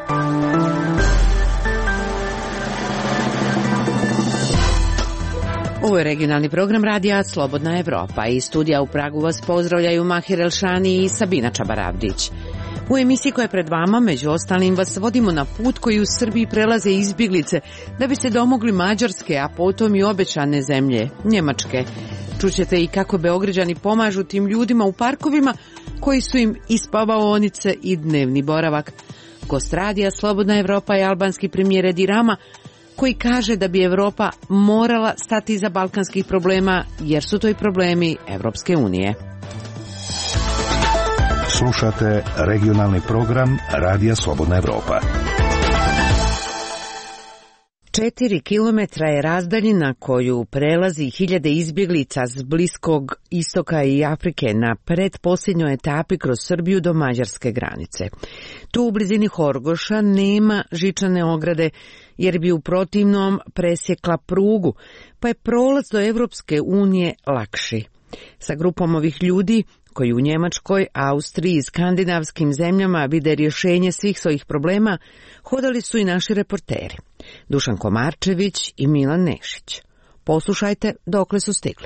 Ovo je regionalni program radija Slobodna Evropa. Iz studija u Pragu vas pozdravljaju Mahir Elšani i Sabina Čabaravdić. U emisiji koja je pred vama, među ostalim, vas vodimo na put koji u Srbiji prelaze izbjeglice da bi se domogli Mađarske, a potom i obećane zemlje, Njemačke. Čućete i kako Beograđani pomažu tim ljudima u parkovima koji su im i spavaonice i dnevni boravak. Gost radija Slobodna Evropa je albanski premijer Edi Rama, koji kaže da bi Evropa morala stati iza balkanskih problema, jer su to i problemi Evropske unije. Slušate regionalni program Radija Slobodna Evropa. 4 kilometra je razdaljina koju prelazi hiljade izbjeglica s Bliskog istoka i Afrike na pretposljednjoj etapi kroz Srbiju do mađarske granice. Tu u blizini Horgoša nema žičane ograde, jer bi u protivnom presjekla prugu, pa je prolaz do Evropske unije lakši. Sa grupom ovih ljudi, koji u Njemačkoj, Austriji i skandinavskim zemljama vide rješenje svih svojih problema, hodali su i naši reporteri, Dušan Komarčević i Milan Nešić. Poslušajte dokle su stigli.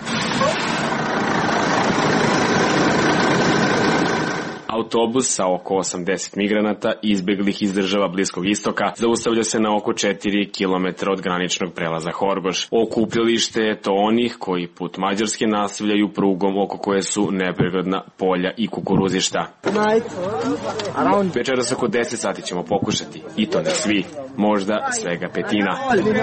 Autobus sa oko 80 migranata izbjeglih iz država Bliskog istoka zaustavlja se na oko 4 km od graničnog prelaza Horgoš. Okupljalište je to onih koji put Mađarske nastavljaju prugom oko koje su nepregledna polja i kukuruzišta. Večeras oko 10 sati ćemo pokušati, i to ne svi, možda svega petina.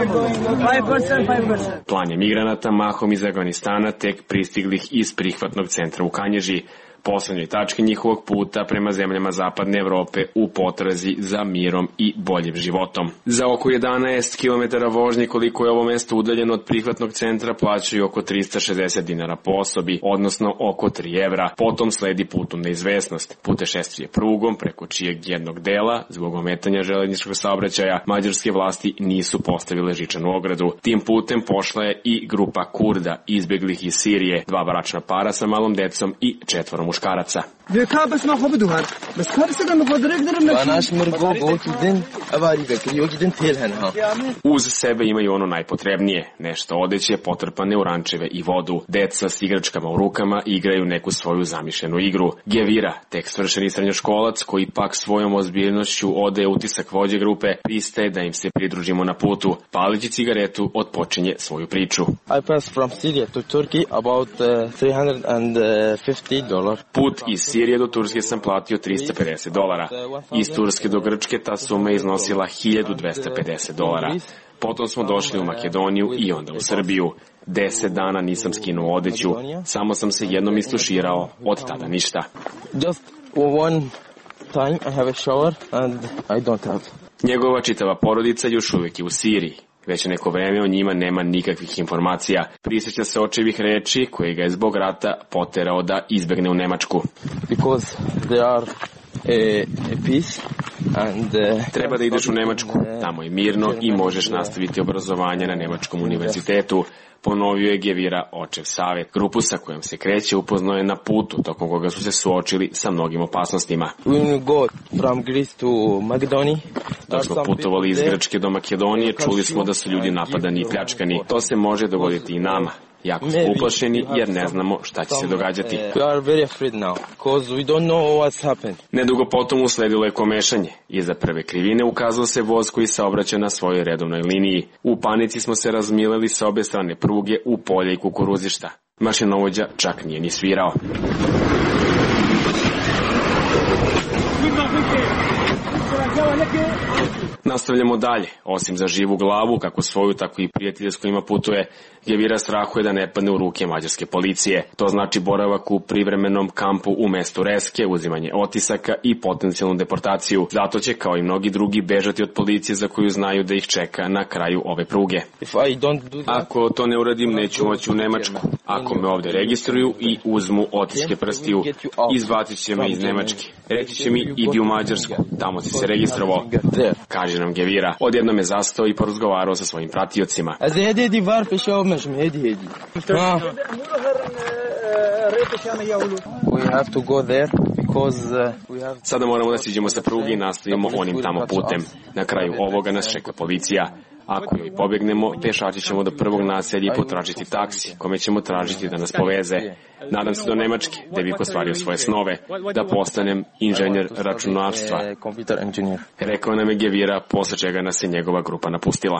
Plan je migranata mahom iz Afganistana tek pristiglih iz prihvatnog centra u Kanježi, poslednjoj tački njihovog puta prema zemljama zapadne Evrope u potrazi za mirom i boljim životom. Za oko 11 km vožnje koliko je ovo mesto udaljeno od prihvatnog centra plaćaju oko 360 dinara po osobi, odnosno oko 3 evra. Potom sledi put u neizvesnost, putešestvije prugom preko čijeg jednog dela, zbog ometanja železničkog saobraćaja, mađarske vlasti nisu postavile žičanu ogradu. Tim putem pošla je i grupa Kurda izbjeglih iz Sirije, 2 bračna para sa malom decom i 4 muškaraca. Uz sebe imaju ono najpotrebnije, nešto odeće potrpane u rančeve i vodu. Deca s igračkama u rukama igraju neku svoju zamišljenu igru. Gevira, tek svršeni srednjoškolac koji pak svojom ozbiljnošću odaje utisak vođe grupe, pristaje da im se pridružimo na putu. Palići cigaretu otpočinje svoju priču. I passed from Syria to Turkey about $350. Put iz Sirije do Turske sam platio $350. Iz Turske do Grčke ta suma je iznosila $1250. Potom smo došli u Makedoniju i onda u Srbiju. 10 dana nisam skinuo odeću, samo sam se jednom istuširao, od tada ništa. Just one time I have a shower and I don't have. Njegova čitava porodica još uvijek je u Siriji. Već neko vreme o njima nema nikakvih informacija. Prisjeća se očevih reči koje ga je zbog rata poterao da izbegne u Nemačku. Because they are a peace and treba da ideš u Nemačku, tamo je mirno i možeš nastaviti obrazovanje na Nemačkom univerzitetu, ponovio je Gevira očev savjet. Grupu sa kojom se kreće upoznao je na putu, tokom koga su se suočili sa mnogim opasnostima. Dok smo putovali iz Grčke do Makedonije, čuli smo da su ljudi napadani i pljačkani. To se može dogoditi i nama. Jako smo uplašeni jer ne znamo šta će se događati. Nedugo potom usledilo je komešanje. Iza prve krivine ukazao se voz koji saobraća na svojoj redovnoj liniji. U panici smo se razmileli sa obe strane pruge u polje i kukuruzišta. Mašinovođa čak nije ni svirao. Nastavljamo dalje. Osim za živu glavu, kako svoju, tako i prijatelje s kojima putuje, Gevira strahuje da ne padne u ruke mađarske policije. To znači boravak u privremenom kampu u mestu Reske, uzimanje otisaka i potencijalnu deportaciju. Zato će, kao i mnogi drugi, bežati od policije za koju znaju da ih čeka na kraju ove pruge. Ako to ne uradim, neću moći u Nemačku. Ako me ovdje registruju i uzmu otiske prstiju, izbacit će me iz Nemačke. Reći će mi, idi u Mađarsku, tamo si se registrovao, kaže nam Gevira. Odjednom je zastao i porazgovarao sa svojim pratiocima. We have to go there Sada moramo da siđemo sa pruge i nastavimo onim tamo putem. Na kraju ovoga nas čeka policija. Ako joj pobegnemo, pešači ćemo do prvog naselja i potražiti taksi, kome ćemo tražiti da nas poveze. Nadam se do Nemačke, da bih ostvario svoje snove, da postanem inženjer računarstva. Rekao nam je Gevira, posle čega nas je njegova grupa napustila.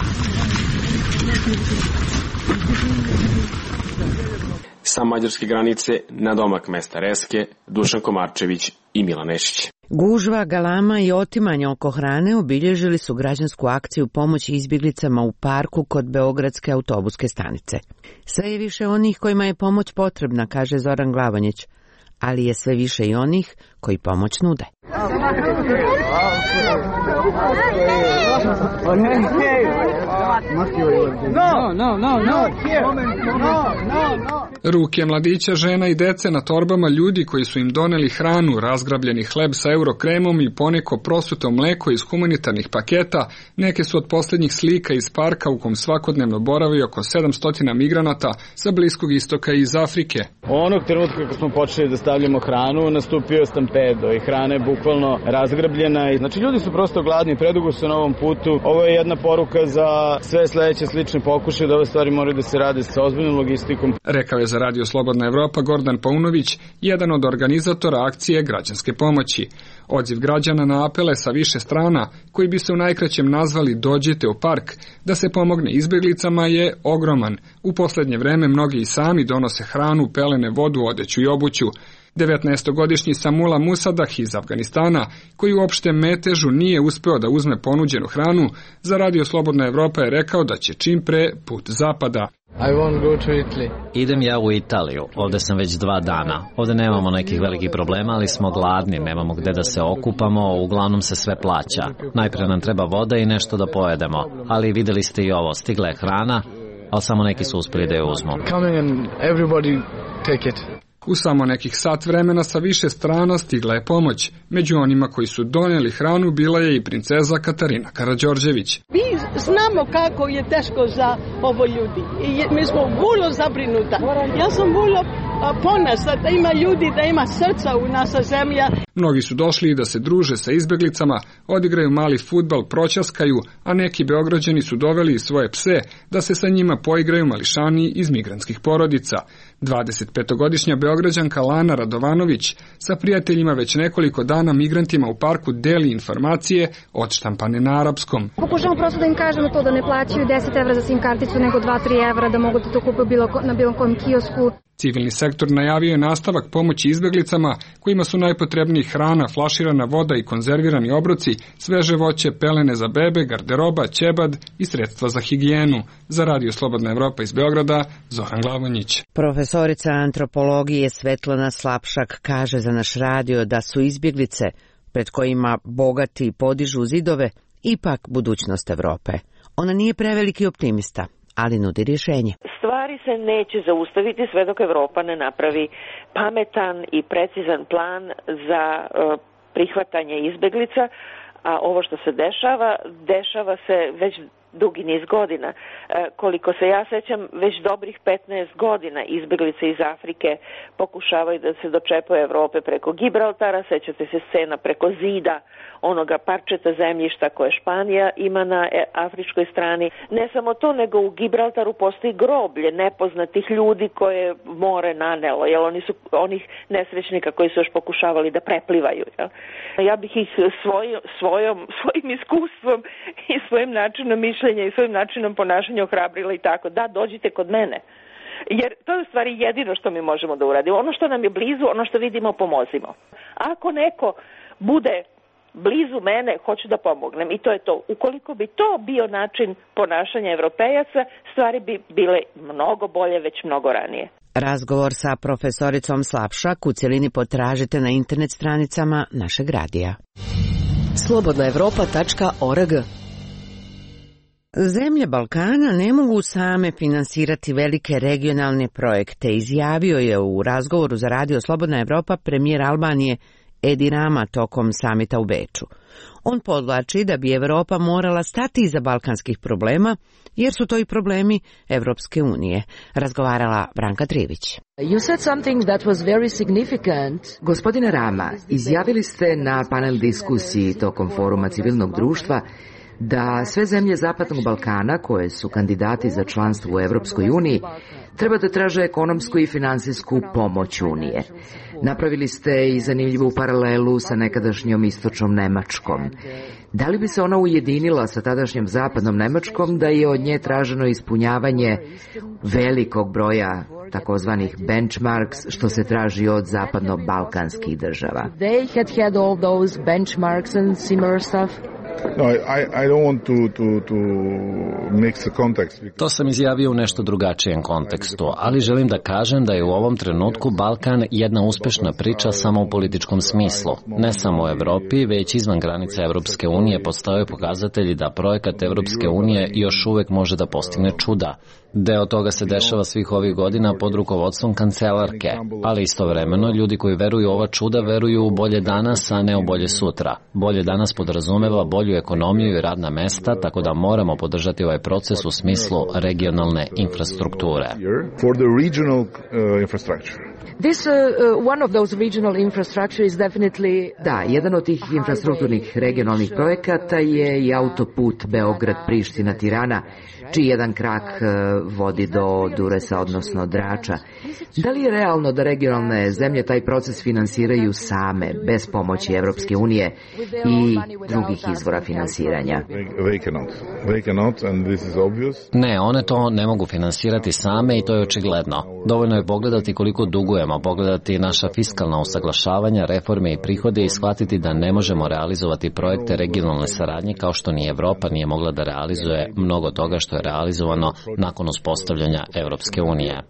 Sa mađarske granice, na domak mesta Reske, Dušan Komarčević i Milan Nešić. Gužva, galama i otimanje oko hrane obilježili su građansku akciju pomoći izbjeglicama u parku kod Beogradske autobuske stanice. Sve je više onih kojima je pomoć potrebna, kaže Zoran Glavonjić, ali je sve više i onih koji pomoć nude. Ruke mladića, žena i dece na torbama ljudi koji su im doneli hranu, razgrabljeni hleb sa eurokremom i poneko prosuto mleko iz humanitarnih paketa, neke su od posljednjih slika iz parka u kom svakodnevno boravi oko 700 migranata sa Bliskog istoka i iz Afrike. Onog trenutka kako smo počeli da stavljamo hranu, nastupio stampedo i hrana je bukvalno razgrabljena. Znači ljudi su prosto gladni, predugo su na ovom putu. Ovo je jedna poruka za sve sledeće slične pokušaje da ove stvari moraju da se rade sa ozbiljnom logistikom. Rekao je za Radio Slobodna Evropa Gordan Paunović, jedan od organizatora akcije građanske pomoći. Odziv građana na apele sa više strana, koji bi se u najkraćem nazvali Dođite u park, da se pomogne izbjeglicama je ogroman. U poslednje vreme mnogi i sami donose hranu, pelene, vodu, odeću i obuću. 19-godišnji Samula Musadah iz Afganistana, koji uopšte metežu nije uspeo da uzme ponuđenu hranu, za Radio Slobodna Evropa je rekao da će čim pre put zapada. Idem ja u Italiju, ovde sam već 2 dana. Ovde nemamo nekih velikih problema, ali smo gladni, nemamo gde da se okupamo, uglavnom se sve plaća. Najpre nam treba voda i nešto da pojedemo, ali videli ste i ovo, stigla je hrana, ali samo neki su uspeli da je uzmu. U samo nekih sat vremena sa više strana stigla je pomoć. Među onima koji su donijeli hranu bila je i princeza Katarina Karađorđević. Mi znamo kako je teško za ovo ljudi. I mi smo vrlo zabrinuta. Ja sam vrlo ponosna da ima ljudi, da ima srca u naša zemlja. Mnogi su došli da se druže sa izbjeglicama, odigraju mali fudbal, proćaskaju, a neki Beograđani su doveli i svoje pse da se sa njima poigraju mališani iz migrantskih porodica. 25-godišnja Beograđanka Lana Radovanović sa prijateljima već nekoliko dana migrantima u parku deli informacije odštampane na arapskom. Pokušamo prosto da im kažemo to da ne plaćaju 10 evra za SIM karticu nego 2-3 evra, da mogu da to kupe na bilo kojem kiosku. Civilni sektor najavio je nastavak pomoći izbjeglicama kojima su najpotrebniji hrana, flaširana voda i konzervirani obroci, sveže voće, pelene za bebe, garderoba, ćebad i sredstva za higijenu. Za Radio Slobodna Evropa iz Beograda, Zoran Glavonjić. Profesorica antropologije Svetlana Slapšak kaže za naš radio da su izbjeglice, pred kojima bogati podižu zidove, ipak budućnost Evrope. Ona nije preveliki optimista, ali nudi rješenje. Stvari se neće zaustaviti sve dok Evropa ne napravi pametan i precizan plan za prihvatanje izbeglica, a ovo što se dešava se već dugi niz godina. Koliko se ja sećam, već dobrih 15 godina izbeglice iz Afrike pokušavaju da se dočepaju Evrope preko Gibraltara, sećate se scena preko zida, onoga parčeta zemljišta koje Španija ima na afričkoj strani. Ne samo to, nego u Gibraltaru postoji groblje nepoznatih ljudi koje more nanelo, jer oni su onih nesrećnika koji su još pokušavali da preplivaju. Jel? Ja bih ih svojim iskustvom i svojim načinom mišljenja i svojim načinom ponašanja ohrabrila i tako. Da, dođite kod mene. Jer to je u stvari jedino što mi možemo da uradimo. Ono što nam je blizu, ono što vidimo, pomozimo. Ako neko bude blizu mene, hoću da pomognem i to je to. Ukoliko bi to bio način ponašanja Evropejaca, stvari bi bile mnogo bolje već mnogo ranije. Razgovor sa profesoricom Slapšak u cjelini potražite na internet stranicama našeg radija. slobodnaevropa.org. Zemlje Balkana ne mogu same finansirati velike regionalne projekte, izjavio je u razgovoru za Radio Slobodna Evropa premijer Albanije Edi Rama tokom samita u Beču. On podvlači da bi Evropa morala stati iza balkanskih problema, jer su to i problemi Evropske unije. Razgovarala Branka Trivić. Gospodine Rama, izjavili ste na panel diskusiji tokom foruma civilnog društva da sve zemlje Zapadnog Balkana koje su kandidati za članstvo u Evropskoj uniji treba da traže ekonomsku i finansijsku pomoć Unije. Napravili ste i zanimljivu paralelu sa nekadašnjom istočnom Nemačkom. Da li bi se ona ujedinila sa tadašnjom zapadnom Nemačkom da je od nje traženo ispunjavanje velikog broja takozvanih benchmarks što se traži od zapadno-balkanskih država? To sam izjavio u nešto drugačijem kontekstu, ali želim da kažem da je u ovom trenutku Balkan jedna uspešna priča samo u političkom smislu. Ne samo u Evropi, već izvan granica Evropske unije postoje pokazatelji da projekat Evropske unije još uvek može da postigne čuda. Deo toga se dešava svih ovih godina pod rukovodstvom kancelarke, ali istovremeno ljudi koji veruju u ova čuda veruju u bolje danas, a ne u bolje sutra. Bolje danas podrazumeva bolju ekonomiju i radna mesta, tako da moramo podržati ovaj proces u smislu regionalne infrastrukture. Da, jedan od tih infrastrukturnih regionalnih projekata je i autoput Beograd-Priština-Tirana, čiji jedan krak vodi do Duresa, odnosno Drača. Da li je realno da regionalne zemlje taj proces finansiraju same, bez pomoći Evropske unije i drugih izvora finansiranja? Ne, one to ne mogu finansirati same i to je očigledno. Dovoljno je pogledati koliko dugujemo, pogledati naša fiskalna usaglašavanja, reforme i prihode i shvatiti da ne možemo realizovati projekte regionalne saradnje kao što ni Evropa nije mogla da realizuje mnogo toga što je realizovano nakon uspostavljanja Evropske unije.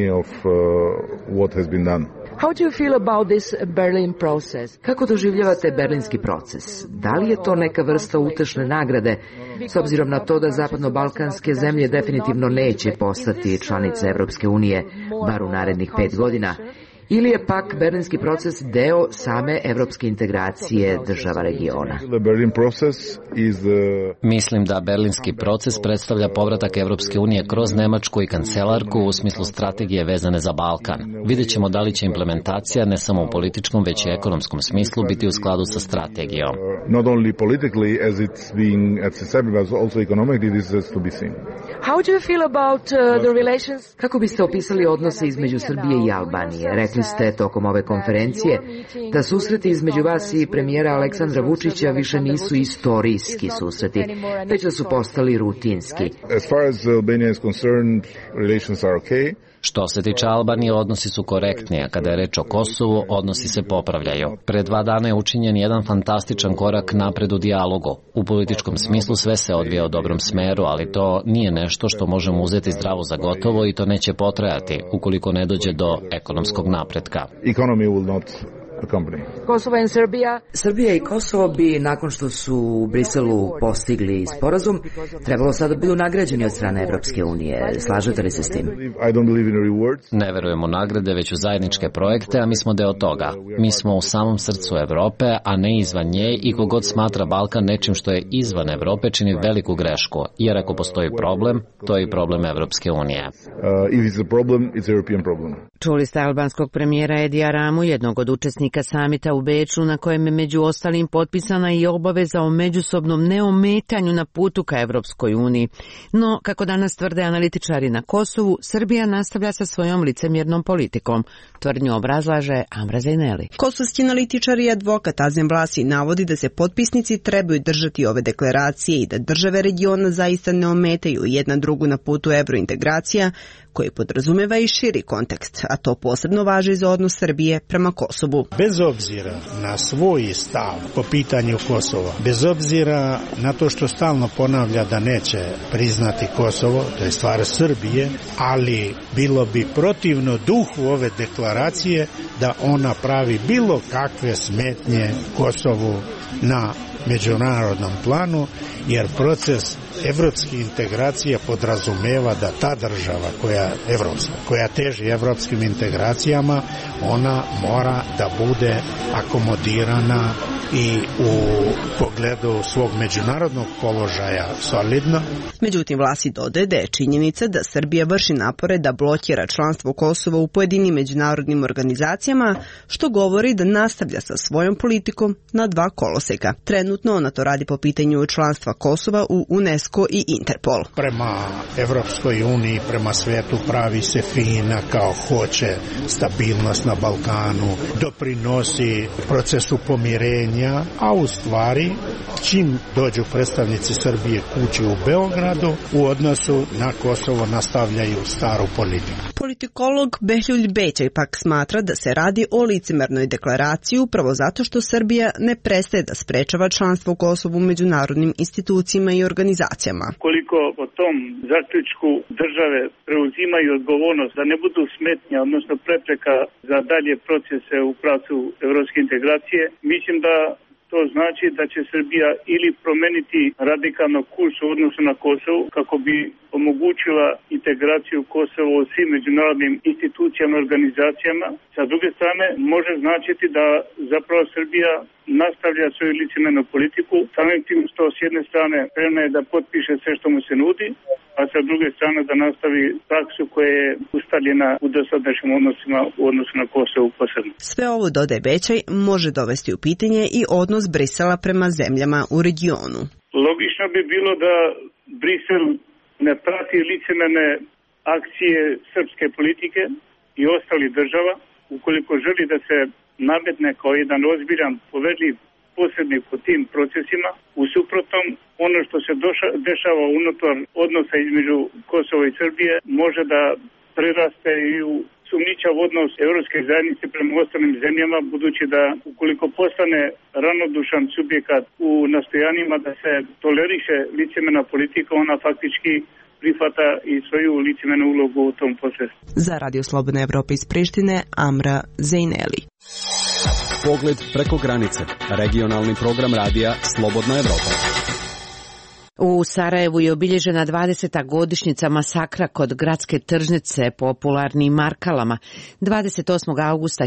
Kako doživljavate berlinski proces? Da li je to neka vrsta utešne nagrade, s obzirom na to da zapadno-balkanske zemlje definitivno neće postati članice Evropske unije, bar u narednih 5 godina? Ili je pak berlinski proces deo same evropske integracije država regiona? Mislim da berlinski proces predstavlja povratak Evropske unije kroz Nemačku i kancelarku u smislu strategije vezane za Balkan. Vidjet ćemo da li će implementacija ne samo u političkom, već i ekonomskom smislu biti u skladu sa strategijom. Kako biste opisali odnose između Srbije i Albanije? Rekli ste tokom ove konferencije da susreti između vas i premijera Aleksandra Vučića više nisu istorijski susreti, već da su postali rutinski. Što se tiče Albanije, odnosi su korektni, a kada je reč o Kosovu, odnosi se popravljaju. Pre 2 dana je učinjen jedan fantastičan korak napred u dijalogu. U političkom smislu sve se odvija u dobrom smeru, ali to nije nešto što možemo uzeti zdravo za gotovo i to neće potrajati ukoliko ne dođe do ekonomskog napretka. Srbija i Kosovo bi, nakon što su u Briselu postigli sporazum, trebalo sada budu nagrađeni od strane Evropske unije. Slažete li se s tim? Ne verujemo u nagrade, već u zajedničke projekte, a mi smo deo toga. Mi smo u samom srcu Evrope, a ne izvan nje, i kogod smatra Balkan nečim što je izvan Evrope čini veliku grešku, jer ako postoji problem, to je i problem Evropske unije. Čuli ste albanskog premijera Edija Ramu, jednog od učesnika samita u Beču, na kojem je među ostalim potpisana i obaveza o međusobnom neometanju na putu ka Evropskoj uniji. No, kako danas tvrde analitičari na Kosovu, Srbija nastavlja sa svojom licemjernom politikom. Tvrdnju obrazlaže Amra Zejneli. Kosovski analitičar i advokat Azem Vlasi navodi da se potpisnici trebaju držati ove deklaracije i da države regiona zaista ne ometaju jedna drugu na putu evrointegracija, koji podrazumeva i širi kontekst, a to posebno važi za odnos Srbije prema Kosovu. Bez obzira na svoj stav po pitanju Kosova, bez obzira na to što stalno ponavlja da neće priznati Kosovo, to je stvar Srbije, ali bilo bi protivno duhu ove deklaracije da ona pravi bilo kakve smetnje Kosovu na međunarodnom planu, jer proces evropski integracija podrazumeva da ta država koja teži evropskim integracijama, ona mora da bude akomodirana i u pogledu svog međunarodnog položaja solidna. Međutim, Vlasi dodaje da je činjenica da Srbija vrši napore da blokira članstvo Kosova u pojedinim međunarodnim organizacijama, što govori da nastavlja sa svojom politikom na dva koloseka. Trenutno ona to radi po pitanju članstva Kosova u UNESCO i Interpol. Prema Evropskoj uniji, prema svetu pravi se fina kao hoće stabilnost na Balkanu, doprinosi procesu pomirenja, a u stvari čim dođu predstavnici Srbije kući u Beogradu, u odnosu na Kosovo nastavljaju staru politiku. Politikolog Behljuljj Bećaj pak smatra da se radi o licemernoj deklaraciji upravo zato što Srbija ne prestaje da sprečava članstvo Kosovu u međunarodnim institucijama i organizacijama. Koliko po tom zaključku države preuzimaju odgovornost da ne budu smetnja, odnosno prepreka za dalje procese u pravcu evropske integracije, mislim da to znači da će Srbija ili promeniti radikalno kurs u odnosu na Kosovo kako bi omogućila integraciju Kosova u svim međunarodnim institucijama i organizacijama. Sa druge strane, može značiti da zapravo Srbija nastavlja svoju licemernu politiku, samim tim što s jedne strane spremna je da potpiše sve što mu se nudi, a sa druge strane da nastavi praksu koja je ustaljena u dosadašnjim odnosima u odnosu na Kosovo posebno. Sve ovo, dodaje Bećaj, može dovesti u pitanje i odnos Brisela prema zemljama u regionu. Logično bi bilo da Brisel ne prati licemerne akcije srpske politike i ostalih država, ukoliko želi da se nametne kao jedan ozbiljan, povedljiv posrednik u tim procesima. U suprotnom, ono što se dešava unutar odnosa između Kosova i Srbije može da preraste i u sumnjičav odnos Evropske zajednice prema ostalim zemljama, budući da ukoliko postane ravnodušan subjekat u nastojanjima da se toleriše licemerna politika, ona faktički prihvata i svoju licemenu ulogu u tom procesu. Za Radio Slobodna Evropa iz Prištine, Amra Zejneli. Pogled preko granice. Regionalni program radija Slobodna Evropa. U Sarajevu je obilježena 20. godišnjica masakra kod gradske tržnice popularni Markalama. 28. augusta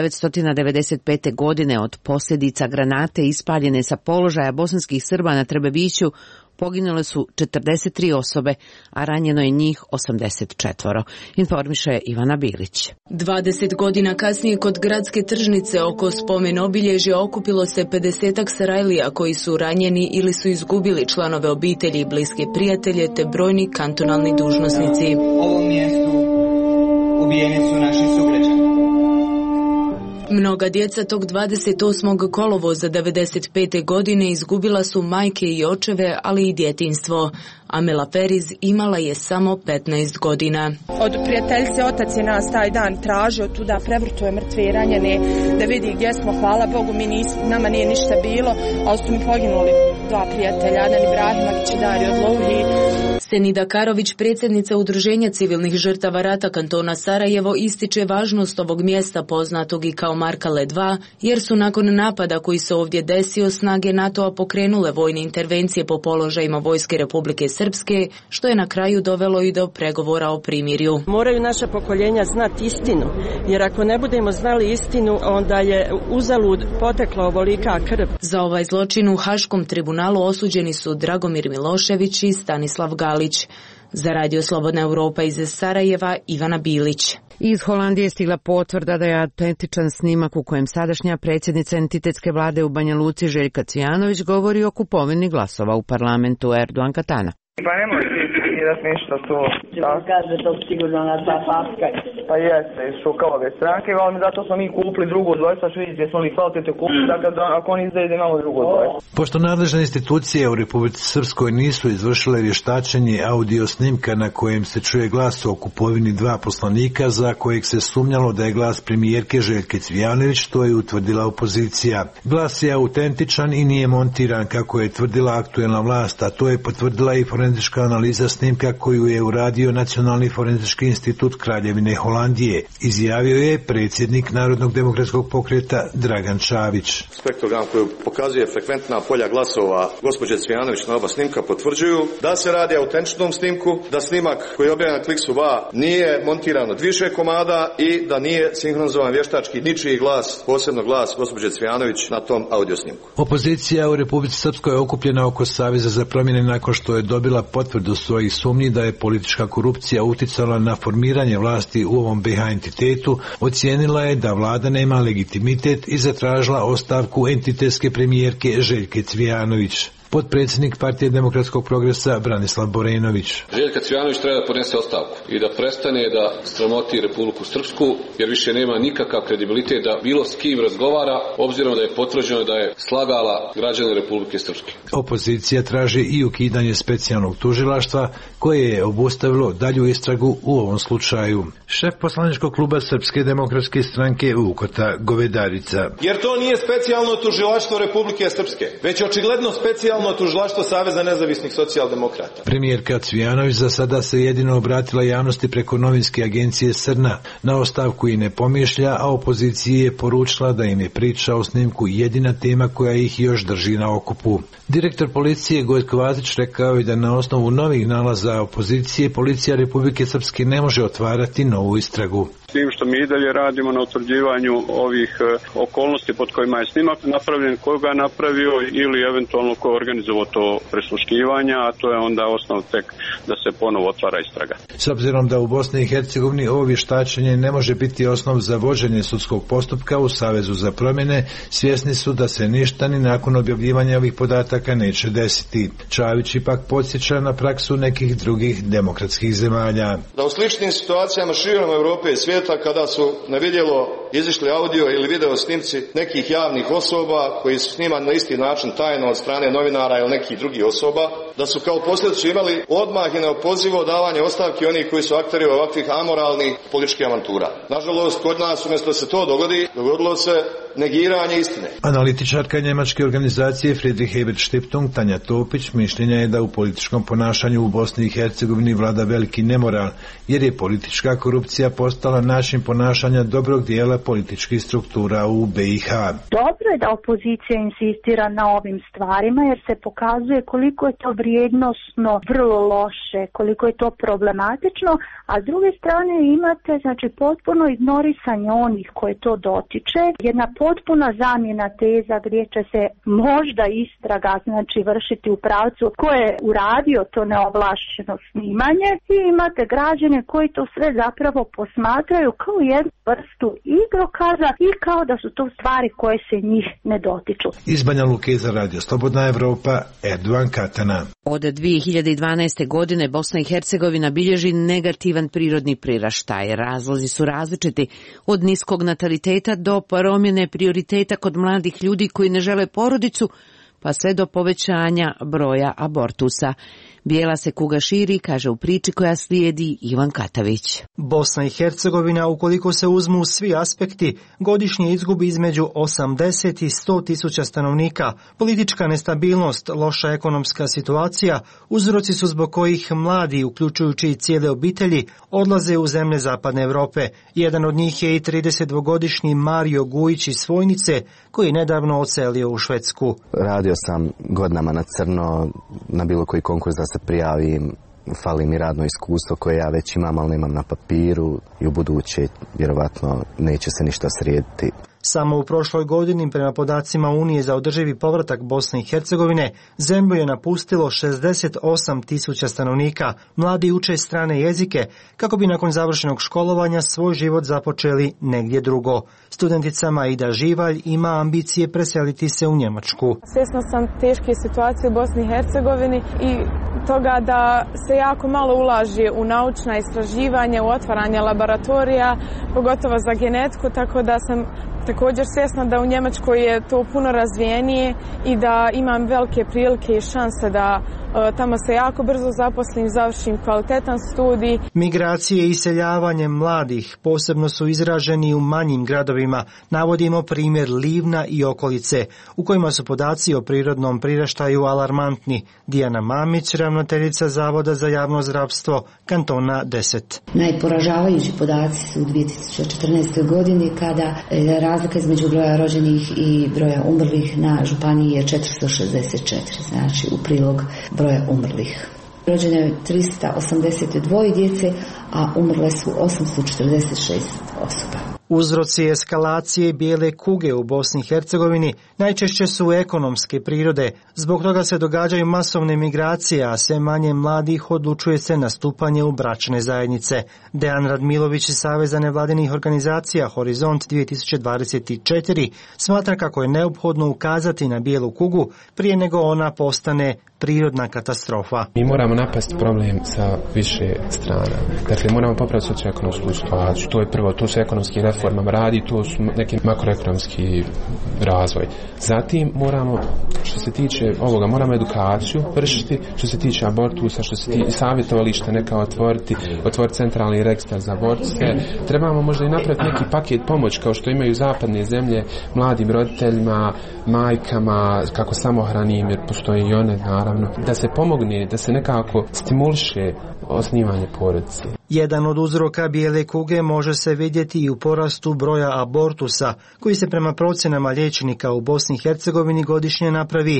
1995. godine od posljedica granate ispaljene sa položaja bosanskih Srba na Trebeviću poginule su 43 osobe, a ranjeno je njih 84. Informiše Ivana Bilić. 20 godina kasnije kod gradske tržnice oko spomen obilježja okupilo se 50-ak Sarajlija koji su ranjeni ili su izgubili članove obitelji i bliske prijatelje te brojni kantonalni dužnosnici. Na ovom mjestu ubijeni su naši sugrađani. Mnoga djeca tog 28. kolovoza 95. godine izgubila su majke i očeve, ali i djetinjstvo. Amela Periz imala je samo 15 godina. Od prijateljice otac je nas taj dan tražio tuda, prevrtuje mrtve i ranjene, da vidi gdje smo. Hvala Bogu, nama nije ništa bilo, ali su mi poginuli dva prijatelja, Adnan Ibrahimović i Dario Odlouhi. Senida Karović, predsjednica Udruženja civilnih žrtava rata kantona Sarajevo, ističe važnost ovog mjesta poznatog i kao Markale 2, jer su nakon napada koji se ovdje desio snage NATO-a pokrenule vojne intervencije po položajima Vojske Republike Srpske, što je na kraju dovelo i do pregovora o primirju. Moraju naša pokoljenja znati istinu, jer ako ne budemo znali istinu, onda je uzalud potekla ovolika krv. Za ovaj zločin u Haškom tribunalu osuđeni su Dragomir Milošević i Stanislav Galić. Za Radio Slobodna Evropa iz Sarajeva, Ivana Bilić. Iz Holandije je stigla potvrda da je autentičan snimak u kojem sadašnja predsjednica entitetske vlade u Banja Luci Željka Cvijanović govori o kupovini glasova u parlamentu Erdogan Katana. Pa nemoj citirati ništa to. Kaže to sigurno na dva paska. Pa jeste, iz Šukavove stranke, ali zato smo mi kupili drugo dvojstva, što vidite, smo li kvalitete kupili, dakle ako oni izdaje imamo drugo dvojstvo. Pošto nadležne institucije u Republici Srpskoj nisu izvršile vještačenje audio snimka na kojem se čuje glas o kupovini dva poslanika za kojeg se sumnjalo da je glas premijerke Željke Cvijanović, to je utvrdila opozicija. Glas je autentičan i nije montiran kako je tvrdila aktuelna vlast, a to je potvrdila i forenzička analiza snimka koju je uradio Nacionalni forenzički institut Kraljevine Holandije, izjavio je predsjednik Narodnog demokratskog pokreta Dragan Čavić. Spektrogram koji pokazuje frekventna polja glasova gospođe Cvijanović na oba snimka potvrđuju da se radi o autentičnom snimku, da snimak koji je objavljen na Kliksu.ba nije montiran od više komada i da nije sinhronizovan vještački ničiji glas, posebno glas gospođe Cvijanović na tom audio snimku. Opozicija u Republici Srpskoj je okupljena oko Saveza za promjene nakon što je dobila potvrdu svojih sumnji da je politička korupcija uticala na formiranje vlasti u ovom BiH entitetu, ocijenila je da vlada nema legitimitet i zatražila ostavku entitetske premijerke Željke Cvijanović. Potpredsjednik Partije demokratskog progresa Branislav Borenović. Željka Cvijanović treba da podnese ostavku i da prestane da sramoti Republiku Srpsku, jer više nema nikakav kredibilitet da bilo s kim razgovara, obzirom da je potvrđeno da je slagala građane Republike Srpske. Opozicija traži i ukidanje specijalnog tužilaštva koje je obustavilo dalju istragu u ovom slučaju. Šef poslaničkog kluba Srpske demokratske stranke Vukota Govedarica. Jer to nije specijalno tužilaštvo Republike Srpske, već očigledno specijalno tužilaštvo Saveza nezavisnih socijaldemokrata. Premijerka Cvijanović za sada se jedino obratila javnosti preko novinske agencije Srna. Na ostavku i ne pomišlja, a opoziciji je poručila da im je priča o snimku jedina tema koja ih još drži na okupu. Direktor policije Gojko Vatić rekao je da na osnovu novih nalaza opozicije policija Republike Srpske ne može otvarati novu istragu. Tim što mi i dalje radimo na utvrđivanju ovih okolnosti pod kojima je snimak napravljen, ko ga napravio ili eventualno ko je organizovao to prisluškivanja, a to je onda osnov tek da se ponovo otvara istraga. S obzirom da u Bosni i Hercegovini ovo vještačenje ne može biti osnov za vođenje sudskog postupka u Savezu za promjene, svjesni su da se ništa ni nakon objavljivanja ovih podataka neće desiti. Čavić ipak podsjeća na praksu nekih drugih demokratskih zemalja. Da u sličnim situacijama širom Europe i svijeta kada su na vidjelo izišli audio ili video snimci nekih javnih osoba koji su snimani na isti način tajno od strane novinara ili nekih drugih osoba, da su kao posljedicu imali odmah i neopozivo davanje ostavki onih koji su akteri ovakvih amoralnih političkih avantura. Nažalost, kod nas umjesto da se to dogodi, dogodilo se negiranje istine. Analitičarka njemačke organizacije Friedrich Ebert Stiftung Tanja Topić mišljenja je da u političkom ponašanju u Bosni i Hercegovini vlada veliki nemoral, jer je politička korupcija postala način ponašanja dobrog dijela političkih struktura u BiH. Dobro je da opozicija insistira na ovim stvarima, jer se pokazuje koliko je to vrijednosno vrlo loše, koliko je to problematično, a s druge strane imate potpuno ignorisanje onih koje to dotiče, jedna potpuna zamjena teza gdje će se možda istraga vršiti u pravcu ko je uradio to neovlašćeno snimanje i imate građane koji to sve zapravo posmatraju kao jednu vrstu igrokaza i kao da su to stvari koje se njih ne dotiču. Iz Banja Luke za Radio Slobodna Evropa, Erdogan Katana. Od 2012. godine Bosna i Hercegovina bilježi negativan prirodni priraštaj. Razlozi su različiti, od niskog nataliteta do promjene prioriteta kod mladih ljudi koji ne žele porodicu, pa sve do povećanja broja abortusa. Bijela se kuga širi, kaže u priči koja slijedi Ivan Katavić. Bosna i Hercegovina, ukoliko se uzmu svi aspekti, godišnje izgubi između 80 i 100 tisuća stanovnika. Politička nestabilnost, loša ekonomska situacija, uzroci su zbog kojih mladi, uključujući i cijele obitelji, odlaze u zemlje Zapadne Evrope. Jedan od njih je i 32-godišnji Mario Gujić iz Svojnice, koji je nedavno odselio u Švedsku. Radio sam godinama na crno, na bilo koji konkurs da se prijavim, fali mi radno iskustvo koje ja već imam, ali nemam na papiru i u buduće vjerovatno neće se ništa srediti. Samo u prošloj godini, prema podacima Unije za održivi povratak Bosne i Hercegovine, zemlju je napustilo 68 tisuća stanovnika. Mladi uče strane jezike kako bi nakon završenog školovanja svoj život započeli negdje drugo. Studentica Maida Živalj ima ambicije preseliti se u Njemačku. Svjesna sam teške situacije u Bosni i Hercegovini i toga da se jako malo ulaže u naučna istraživanja, u otvaranje laboratorija, pogotovo za genetiku, tako da sam također svjesna da u Njemačkoj je to puno razvijenije i da imam velike prilike i šanse da tamo se jako brzo zaposlim, završim kvalitetan studij. Migracije i iseljavanje mladih posebno su izraženi u manjim gradovima. Navodimo primjer Livna i okolice, u kojima su podaci o prirodnom priraštaju alarmantni. Dijana Mamić, ravnateljica Zavoda za javno zdravstvo, kantona 10. Najporažavajući podaci su u 2014. godini kada razlika između broja rođenih i broja umrlih na županiji je 464, znači u prilog broja umrlih. Rođeno je 382 djece, a umrle su 846 osoba. Uzroci eskalacije bijele kuge u Bosni i Hercegovini najčešće su ekonomske prirode. Zbog toga se događaju masovne migracije, a sve manje mladih odlučuje se na stupanje u bračne zajednice. Dejan Radmilović iz Saveza nevladinih organizacija Horizont 2024 smatra kako je neophodno ukazati na bijelu kugu prije nego ona postane prirodna katastrofa. Mi moramo napasti problem sa više strana. Dakle, moramo popraviti socioekonomsku situaciju. To je prvo, to su ekonomski reformama radi, to su neki makroekonomski razvoj. Zatim moramo, što se tiče ovoga, moramo edukaciju vršiti, što se tiče abortusa, što se tiče savjetovališta neka otvoriti centralni registar za abortuse. Trebamo možda i napraviti neki paket pomoć kao što imaju zapadne zemlje mladim roditeljima, majkama, kako samohranim, jer postoje i one, naravno, da se pomogne, da se nekako stimuliše osnivanje porodice. Jedan od uzroka bijele kuge može se vidjeti i u porastu broja abortusa, koji se prema procjenama liječnika u Bosni i Hercegovini godišnje napravi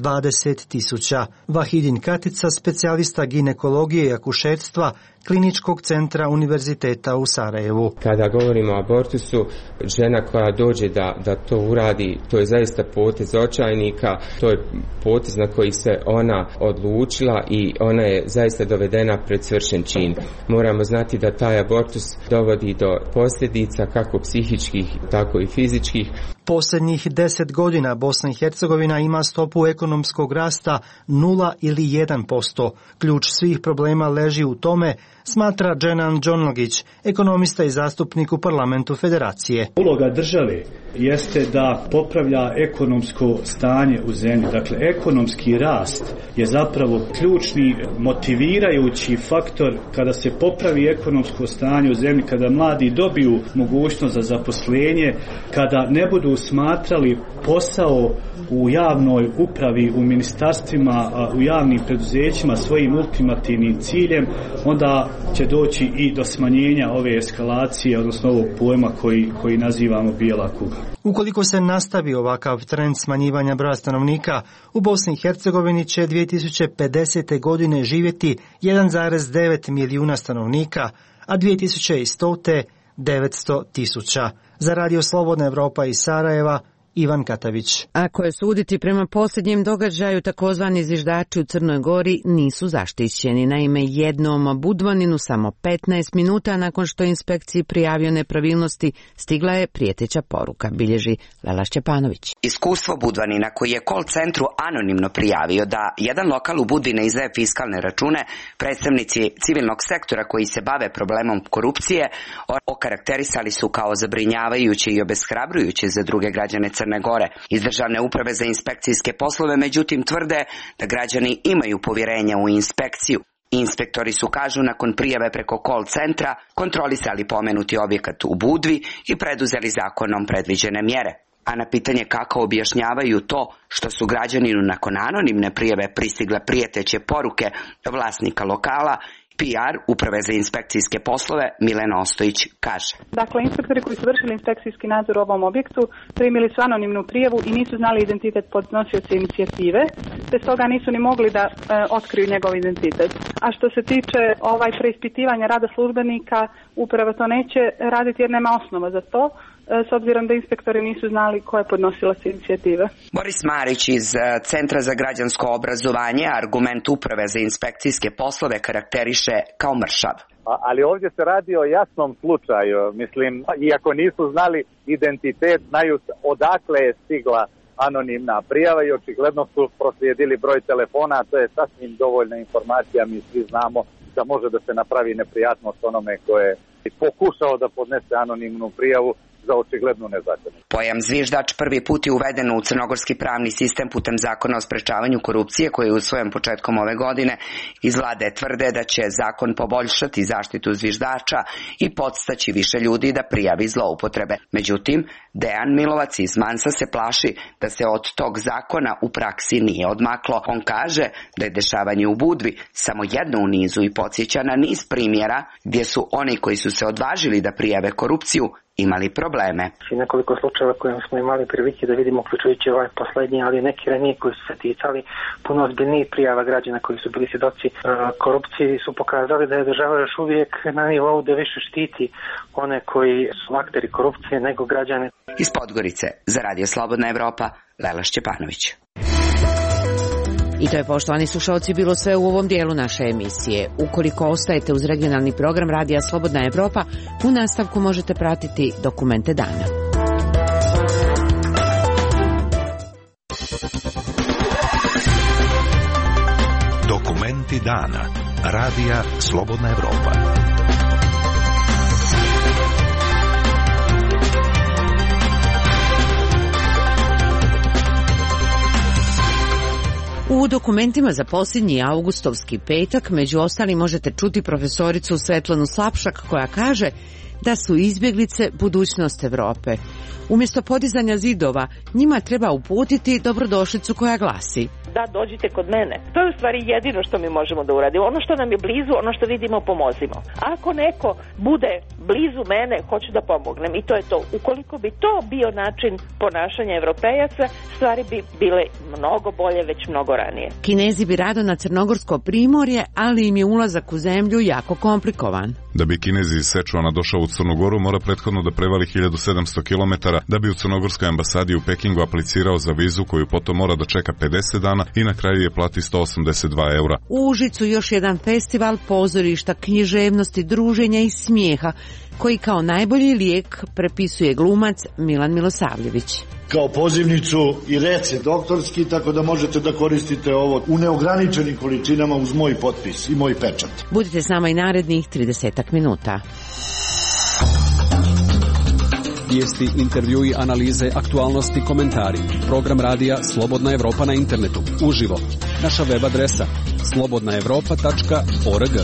20.000. Vahidin Katica, specijalista ginekologije i akušerstva Kliničkog centra Univerziteta u Sarajevu. Kada govorimo o abortusu, žena koja dođe da to uradi, to je zaista potez očajnika, to je potez na koji se ona odlučila i ona je zaista dovedena pred svršen čin. Moramo znati da taj abortus dovodi do posljedica kako psihičkih, tako i fizičkih. Posljednjih 10 godina Bosna i Hercegovina ima stopu ekonomskog rasta 0 ili 1%. Ključ svih problema leži u tome, smatra Dženan Džonlogić, ekonomista i zastupnik u parlamentu Federacije. Uloga države jeste da popravlja ekonomsko stanje u zemlji. Dakle, ekonomski rast je zapravo ključni motivirajući faktor kada se popravi ekonomsko stanje u zemlji, kada mladi dobiju mogućnost za zaposlenje, kada ne budu smatrali posao u javnoj upravi, u ministarstvima, u javnim preduzećima svojim ultimativnim ciljem, onda će doći i do smanjenja ove eskalacije, odnosno ovog pojma koji nazivamo bijela kuga. Ukoliko se nastavi ovakav trend smanjivanja broja stanovnika, u Bosni i Hercegovini će 2050. godine živjeti 1,9 milijuna stanovnika, a 2100. 900.000. Za Radio Slobodna Evropa iz Sarajeva, Ivan Katavić. Ako je suditi prema posljednjem događaju, takozvani zviždači u Crnoj Gori nisu zaštićeni. Naime, jednom Budvaninu samo 15 minuta nakon što inspekciji prijavio nepravilnosti stigla je prijeteća poruka, bilježi Lela Šćepanović. Iskustvo Budvanina, koji je call centru anonimno prijavio da jedan lokal u Budvi ne izdaje fiskalne račune, predstavnici civilnog sektora koji se bave problemom korupcije okarakterisali su kao zabrinjavajuće i obeshrabrujuće za druge građane Crne Gore. Iz Državne uprave za inspekcijske poslove međutim tvrde da građani imaju povjerenja u inspekciju. Inspektori su, kažu, nakon prijave preko call centra kontrolisali pomenuti objekat u Budvi i preduzeli zakonom predviđene mjere. A na pitanje kako objašnjavaju to što su građaninu nakon anonimne prijave pristigle prijeteće poruke vlasnika lokala, PR Uprave za inspekcijske poslove Milena Ostojić kaže. Dakle, inspektori koji su vršili inspekcijski nadzor u ovom objektu primili su anonimnu prijavu i nisu znali identitet podnosioca inicijative, te stoga nisu ni mogli da otkriju njegov identitet. A što se tiče preispitivanja rada službenika, uprava to neće raditi jer nema osnova za to, s obzirom da inspektori nisu znali ko je podnosilac inicijative. Boris Marić iz Centra za građansko obrazovanje argument Uprave za inspekcijske poslove karakteriše kao mršav. Ali ovdje se radi o jasnom slučaju. Mislim, iako nisu znali identitet, znaju odakle je stigla anonimna prijava i očigledno su proslijedili broj telefona, a to je sasvim dovoljna informacija. Mi svi znamo da može da se napravi neprijatnost onome ko je pokušao da podnese anonimnu prijavu za očiglednu nezakonitost. Pojam zviždač prvi put je uveden u crnogorski pravni sistem putem zakona o sprečavanju korupcije koji je usvojen početkom ove godine. Iz vlade tvrde da će zakon poboljšati zaštitu zviždača i podstaći više ljudi da prijavi zloupotrebe. Međutim, Dejan Milovac iz Mansa se plaši da se od tog zakona u praksi nije odmaklo. On kaže da je dešavanje u Budvi samo jedno u nizu i podsjeća na niz primjera gdje su oni koji su se odvažili da prijave korupciju imali probleme. Nekoliko slučajeva koje smo imali prilike da vidimo, uključujući ovaj poslednji, ali neki ranije koji su se ticali puno ozbiljnijih prijava građana koji su bili svjedoci korupcije, su pokazali da je država još uvijek na nivou da više štiti one koji su akteri korupcije nego građane. Iz Podgorice za Radio Slobodna Evropa, Lela Šćepanović. I to je, poštovani slušalci, bilo sve u ovom dijelu naše emisije. Ukoliko ostajete uz regionalni program Radija Slobodna Evropa, u nastavku možete pratiti Dokumente dana. Dokumenti dana. Radija Slobodna Evropa. U dokumentima za posljednji avgustovski petak među ostalim možete čuti profesoricu Svetlanu Slapšak koja kaže da su izbjeglice budućnost Evrope. Umjesto podizanja zidova, njima treba uputiti dobrodošlicu koja glasi: da, dođite kod mene. To je u stvari jedino što mi možemo da uradimo. Ono što nam je blizu, ono što vidimo, pomozimo. Ako neko bude blizu mene, hoću da pomognem. I to je to. Ukoliko bi to bio način ponašanja Evropejaca, stvari bi bile mnogo bolje već mnogo ranije. Kinezi bi rado na crnogorsko primorje, ali im je ulazak u zemlju jako komplikovan. Da bi Kinezi iz Sečuana došao u Crnu Goru, mora prethodno da prevali 1700 km, da bi u crnogorskoj ambasadi u Pekingu aplicirao za vizu koju potom mora da čeka 50 dana i na kraju je plati 182 eura. U Užicu još jedan festival pozorišta, književnosti, druženja i smijeha, koji kao najbolji lijek prepisuje glumac Milan Milosavljević. Kao pozivnicu i recept doktorski, tako da možete da koristite ovo u neograničenim količinama uz moj potpis i moj pečat. Budite s nama i narednih 30 minuta. Vijesti, intervjui, analize, aktualnosti, komentari. Program radija Slobodna Evropa na internetu. Uživo. Naša web adresa slobodnaevropa.org.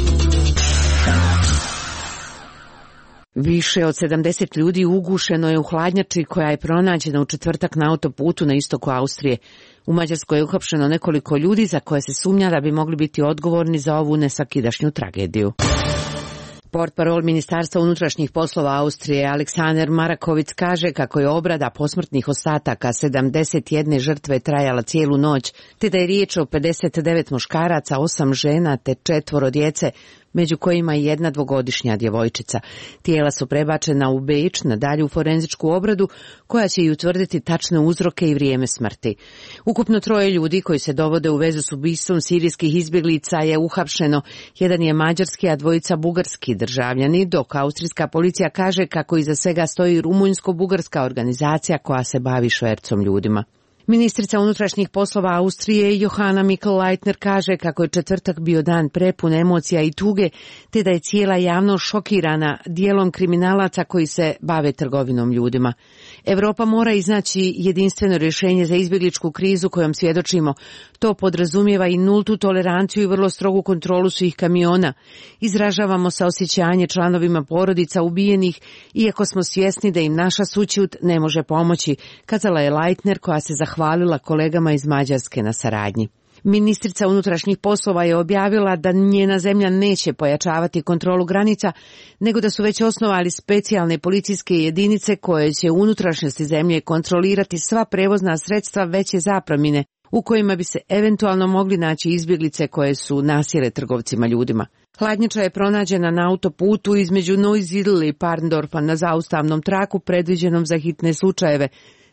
Više od 70 ljudi ugušeno je u hladnjači koja je pronađena u četvrtak na autoputu na istoku Austrije. U Mađarskoj je uhapšeno nekoliko ljudi za koje se sumnja da bi mogli biti odgovorni za ovu nesvakidašnju tragediju. Portparol Ministarstva unutrašnjih poslova Austrije Aleksander Marakovic kaže kako je obrada posmrtnih ostataka 71 žrtve trajala cijelu noć, te da je riječ o 59 muškaraca, 8 žena te 4 djece, među kojima i jedna 2-godišnja djevojčica. Tijela su prebačena u Beč na dalju forenzičku obradu koja će i utvrditi tačne uzroke i vrijeme smrti. Ukupno 3 ljudi koji se dovode u vezu s ubistvom sirijskih izbjeglica je uhapšeno. Jedan je mađarski, a 2 bugarski državljani, dok austrijska policija kaže kako iza svega stoji rumunjsko-bugarska organizacija koja se bavi švercom ljudima. Ministrica unutrašnjih poslova Austrije Johanna Mikl-Leitner kaže kako je četvrtak bio dan prepun emocija i tuge, te da je cijela javnost šokirana dijelom kriminalaca koji se bave trgovinom ljudima. Europa mora iznaći jedinstveno rješenje za izbjegličku krizu kojom svjedočimo. To podrazumijeva i nultu toleranciju i vrlo strogu kontrolu svih kamiona. Izražavamo saosjećanje članovima porodica ubijenih, iako smo svjesni da im naša sućut ne može pomoći, kazala je Leitner koja se zahvalila kolegama iz Mađarske na saradnji. Ministrica unutrašnjih poslova je objavila da njena zemlja neće pojačavati kontrolu granica, nego da su već osnovali specijalne policijske jedinice koje će u unutrašnjosti zemlje kontrolirati sva prevozna sredstva veće zapremine u kojima bi se eventualno mogli naći izbjeglice koje su nasjele trgovcima ljudima. Hladnjača je pronađena na autoputu između Neusiedl i Parndorfa na zaustavnom traku predviđenom za hitne slučajeve,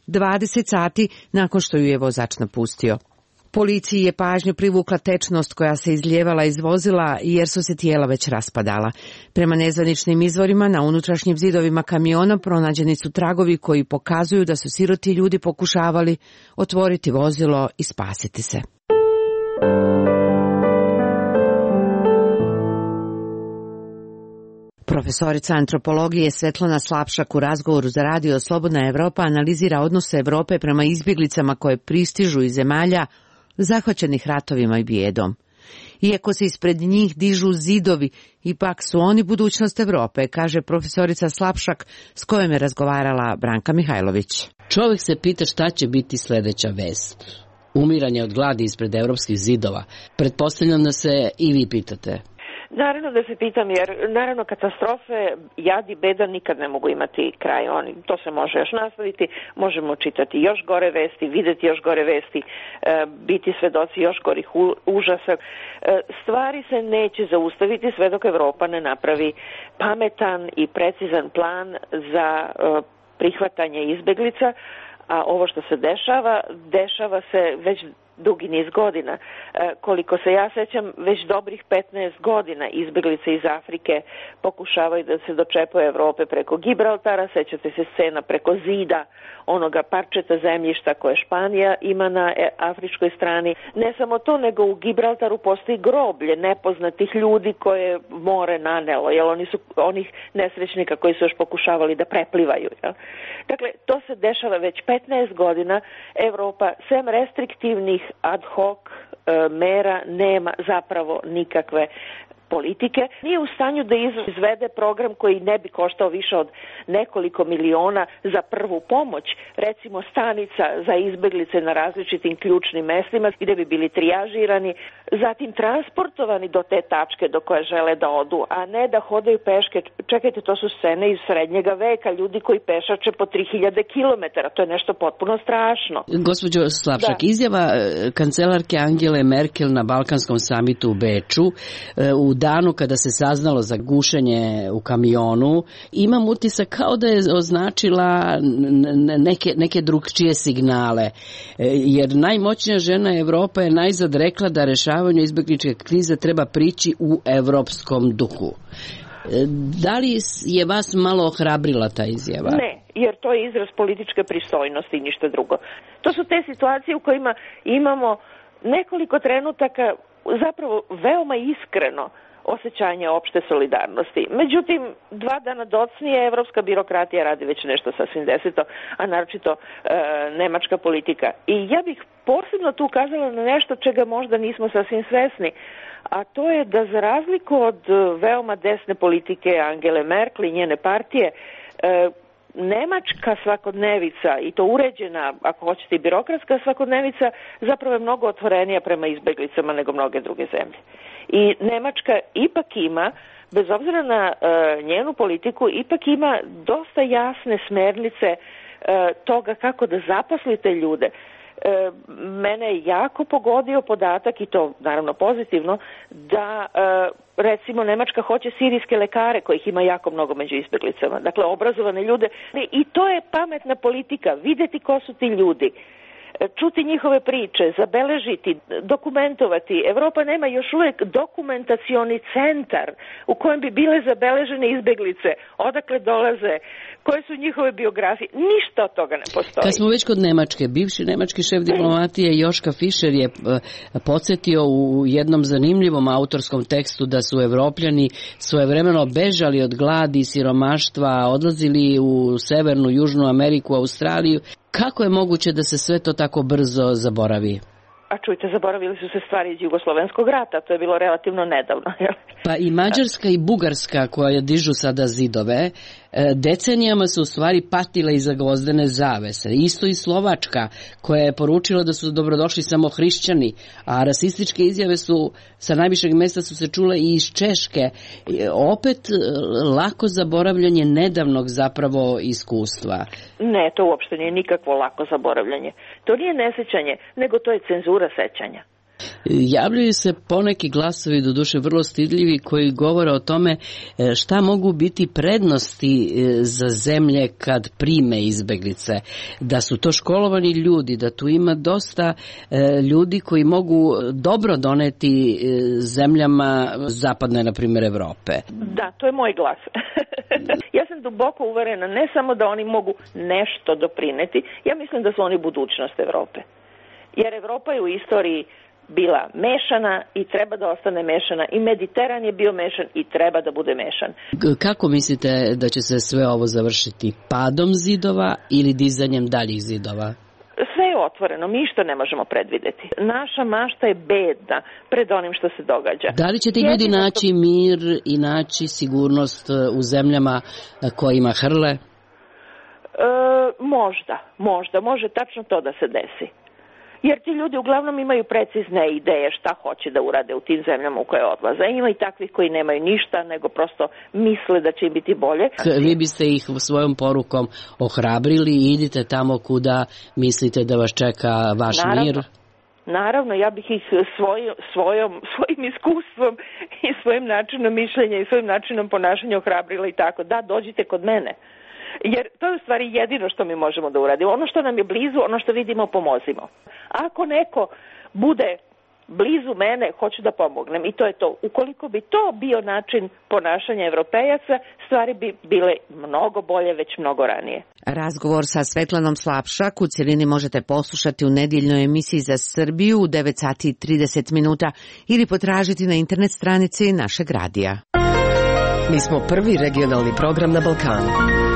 20 sati nakon što ju je vozač napustio. Policiji je pažnju privukla tečnost koja se izlijevala iz vozila jer su se tijela već raspadala. Prema nezvaničnim izvorima na unutrašnjim zidovima kamiona pronađeni su tragovi koji pokazuju da su siroti ljudi pokušavali otvoriti vozilo i spasiti se. Profesorica antropologije Svetlana Slapšak u razgovoru za radio Slobodna Evropa analizira odnose Evrope prema izbjeglicama koje pristižu iz zemalja zahvaćenih ratovima i bijedom. Iako se ispred njih dižu zidovi, ipak su oni budućnost Evrope, kaže profesorica Slapšak s kojom je razgovarala Branka Mihajlović. Čovjek se pita šta će biti sljedeća vest. Umiranje od gladi ispred evropskih zidova. Pretpostavljam da se i vi pitate. Naravno da se pitam, jer naravno katastrofe, jad i beda nikad ne mogu imati kraj. To se može još nastaviti, možemo čitati još gore vesti, vidjeti još gore vesti, biti svedoci još gorih užasa. Stvari se neće zaustaviti sve dok Evropa ne napravi pametan i precizan plan za prihvatanje izbeglica, a ovo što se dešava se već dugi niz godina. Koliko se ja sećam, već dobrih 15 godina izbeglice iz Afrike pokušavaju da se dočepaju Evrope preko Gibraltara, sećate se scena preko zida onoga parčeta zemljišta koje Španija ima na afričkoj strani. Ne samo to, nego u Gibraltaru postoji groblje nepoznatih ljudi koje more nanelo, jer oni su onih nesrećnika koji su još pokušavali da preplivaju. Jel? Dakle, to se dešava već 15 godina. Evropa, sem restriktivnih ad hoc mera, nema zapravo nikakve politike. Nije u stanju da izvede program koji ne bi koštao više od nekoliko miliona za prvu pomoć, recimo stanica za izbeglice na različitim ključnim mestima gdje bi bili trijažirani, zatim transportovani do te tačke do koje žele da odu, a ne da hodaju peške. Čekajte, to su scene iz srednjega veka, ljudi koji pešače po 3000 kilometara, to je nešto potpuno strašno. Gospođo Slapšak, izjava kancelarke Angele Merkel na Balkanskom samitu u Beču u danu kada se saznalo za gušenje u kamionu, imam utisak kao da je označila neke drugčije signale, jer najmoćnija žena Evrope je najzad rekla da rešavanju izbegličke krize treba prići u evropskom duhu. Da li je vas malo ohrabrila ta izjava? Ne, jer to je izraz političke pristojnosti i ništa drugo. To su te situacije u kojima imamo nekoliko trenutaka zapravo veoma iskreno osjećanje opšte solidarnosti. Međutim, 2 dana docnije evropska birokratija radi već nešto sasvim deseto, a naročito nemačka politika. I ja bih posebno tu ukazala na nešto čega možda nismo sasvim svesni, a to je da za razliku od veoma desne politike Angele Merkel i njene partije, nemačka svakodnevica, i to uređena, ako hoćete i birokratska svakodnevica, zapravo je mnogo otvorenija prema izbeglicama nego mnoge druge zemlje. I Nemačka ipak ima, bez obzira na njenu politiku, ipak ima dosta jasne smernice toga kako da zaposlite ljude. Mene je jako pogodio podatak, i to naravno pozitivno, da recimo Nemačka hoće sirijske lekare kojih ima jako mnogo među izbjeglicama, dakle obrazovane ljude, i to je pametna politika, vidjeti ko su ti ljudi, čuti njihove priče, zabeležiti, dokumentovati. Evropa nema još uvijek dokumentacioni centar u kojem bi bile zabeležene izbjeglice, odakle dolaze, koje su njihove biografije. Ništa od toga ne postoji. Kad smo već kod Nemačke, bivši nemački šef diplomatije Joška Fischer je podsjetio u jednom zanimljivom autorskom tekstu da su Evropljani svojevremeno bežali od gladi i siromaštva, odlazili u Severnu, Južnu Ameriku, Australiju. Kako je moguće da se sve to tako brzo zaboravi? A čujte, zaboravili su se stvari iz Jugoslovenskog rata, to je bilo relativno nedavno. Pa i Mađarska i Bugarska, koja dižu sada zidove, decenijama su u stvari patile iza gvozdene zavese. Isto i Slovačka, koja je poručila da su dobrodošli samo hrišćani, a rasističke izjave su sa najvišeg mjesta su se čule i iz Češke. Opet lako zaboravljanje nedavnog zapravo iskustva. Ne, to uopšte nije nikakvo lako zaboravljanje. To nije nesjećanje, nego to je cenzura sećanja. Javljaju se poneki glasovi, doduše vrlo stidljivi, koji govore o tome šta mogu biti prednosti za zemlje kad prime izbeglice. Da su to školovani ljudi, da tu ima dosta ljudi koji mogu dobro doneti zemljama zapadne, na primjer, Evrope. Da, to je moj glas. Ja sam duboko uverena, ne samo da oni mogu nešto doprineti, ja mislim da su oni budućnost Evrope. Jer Evropa je u istoriji bila mešana i treba da ostane mešana i Mediteran je bio mešan i treba da bude mešan. Kako mislite da će se sve ovo završiti? Padom zidova ili dizanjem daljih zidova? Sve je otvoreno, mi što ne možemo predvideti. Naša mašta je bedna pred onim što se događa. Da li će ti ljudi naći mir i naći sigurnost u zemljama kojima hrle? Može tačno to da se desi. Jer ti ljudi uglavnom imaju precizne ideje šta hoće da urade u tim zemljama u koje odlaze. Ima i takvih koji nemaju ništa, nego prosto misle da će im biti bolje. Vi biste ih svojom porukom ohrabrili i idite tamo kuda mislite da vas čeka vaš mir? Naravno, ja bih ih svojim iskustvom i svojim načinom mišljenja i svojim načinom ponašanja ohrabrila i tako. Da, dođite kod mene. Jer to je u stvari jedino što mi možemo da uradimo. Ono što nam je blizu, ono što vidimo, pomozimo. Ako neko bude blizu mene, hoću da pomognem i to je to. Ukoliko bi to bio način ponašanja Evropejaca, stvari bi bile mnogo bolje već mnogo ranije. Razgovor sa Svetlanom Slapšak u cjelini možete poslušati u nedjeljnoj emisiji za Srbiju u 9:30 ili potražiti na internet stranici našeg radija. Mi smo prvi regionalni program na Balkanu.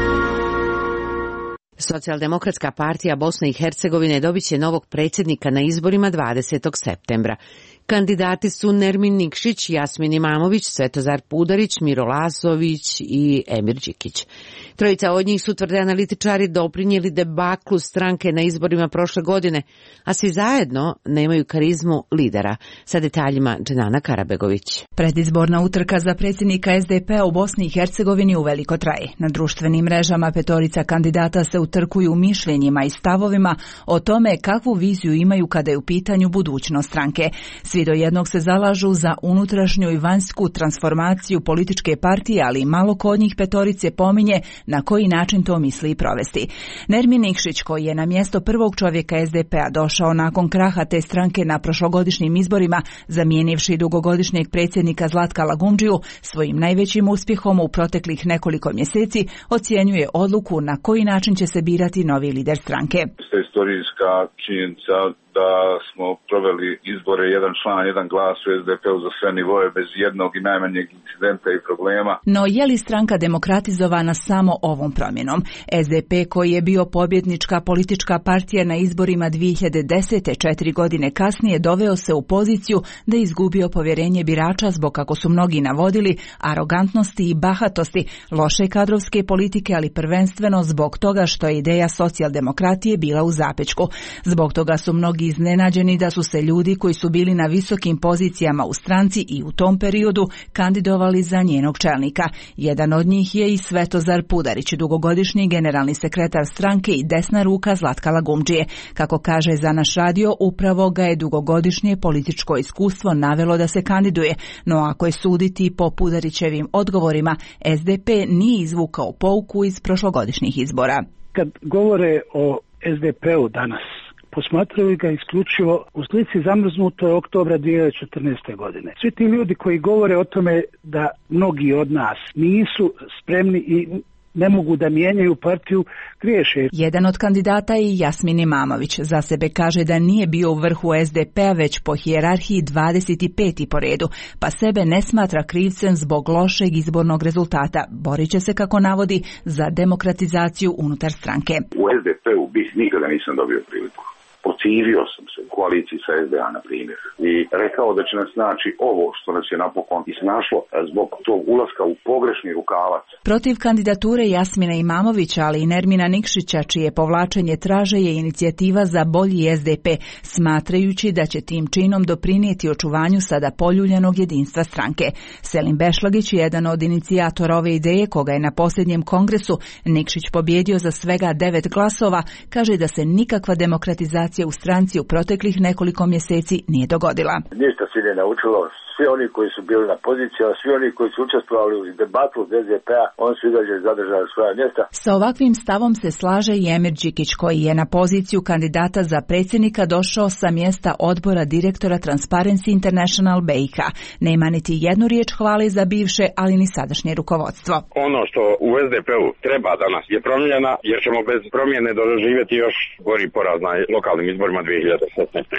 Socijaldemokratska partija Bosne i Hercegovine dobit će novog predsjednika na izborima 20. septembra. Kandidati su Nermin Nikšić, Jasmin Imamović, Svetozar Pudarić, Miro Lazović i Emir Đikić. Trojica od njih su, tvrde analitičari, doprinijeli debaklu stranke na izborima prošle godine, a svi zajedno nemaju karizmu lidera. Sa detaljima Dženana Karabegović. Predizborna utrka za predsjednika SDP-a u Bosni i Hercegovini uveliko traje. Na društvenim mrežama petorica kandidata se utrkuju mišljenjima i stavovima o tome kakvu viziju imaju kada je u pitanju budućnost stranke. Svi do jednog se zalažu za unutrašnju i vanjsku transformaciju političke partije, ali malo ko od njih petorice pominje na koji način to misli i provesti. Nermin Nikšić, koji je na mjesto prvog čovjeka SDP-a došao nakon kraha te stranke na prošlogodišnjim izborima, zamijenivši dugogodišnjeg predsjednika Zlatka Lagumdžiju, svojim najvećim uspjehom u proteklih nekoliko mjeseci ocjenjuje odluku na koji način će se birati novi lider stranke. Istorijska činjenica da smo proveli izbore jedan član, jedan glas u SDP-u za sve nivoje bez jednog i najmanjeg incidenta i problema. No je li stranka demokratizovana samo ovom promjenom? SDP, koji je bio pobjednička politička partija na izborima 2010. 4 godine kasnije, doveo se u poziciju da je izgubio povjerenje birača zbog, kako su mnogi navodili, arogantnosti i bahatosti, loše kadrovske politike, ali prvenstveno zbog toga što je ideja socijaldemokratije bila u zapećku. Zbog toga su mnogi iznenađeni da su se ljudi koji su bili na visokim pozicijama u stranci i u tom periodu kandidovali za njenog čelnika. Jedan od njih je i Svetozar Pudarić, dugogodišnji generalni sekretar stranke i desna ruka Zlatka Lagumdžije. Kako kaže za naš radio, upravo ga je dugogodišnje političko iskustvo navelo da se kandiduje, no ako je suditi po Pudarićevim odgovorima, SDP nije izvukao pouku iz prošlogodišnjih izbora. Kad govore o SDP-u danas, posmatraju ga isključivo u slici zamrznutoj oktobra 2014. godine. Svi ti ljudi koji govore o tome da mnogi od nas nisu spremni i ne mogu da mijenjaju partiju, griješe. Jedan od kandidata je Jasmin Imamović. Za sebe kaže da nije bio u vrhu SDP-a već po hijerarhiji 25. po redu, pa sebe ne smatra krivcem zbog lošeg izbornog rezultata. Borit će se, kako navodi, za demokratizaciju unutar stranke. U SDP-u nikada nisam dobio priliku. Protivio sam se u koaliciji sa SDA, na primjer, i rekao da će nas naći ovo što nas je napokon iznašlo zbog tog ulaska u pogrešni rukavac. Protiv kandidature Jasmina Imamovića, ali i Nermina Nikšića, čije povlačenje traže, je inicijativa za bolji SDP, smatrajući da će tim činom doprinijeti očuvanju sada poljuljanog jedinstva stranke. Selim Bešlagić, jedan od inicijatora ove ideje, koga je na posljednjem kongresu Nikšić pobjedio za svega 9 glasova, kaže da se nikakva demokratizacija u stranci u proteklih nekoliko mjeseci nije dogodila. Ništa se nije naučilo. Svi oni koji su bili na pozicijama, svi oni koji su učestvovali u debatu od SDP-a, oni su i dalje zadržali svoja mjesta. Sa ovakvim stavom se slaže i Emir Đikić, koji je na poziciju kandidata za predsjednika došao sa mjesta odbora direktora Transparency International BiH. Nema niti jednu riječ hvale za bivše, ali ni sadašnje rukovodstvo. Ono što u SDP-u treba danas je promjena, jer ćemo bez promjene doživjeti još gori poraz na lokalnim izborima 2016. godine.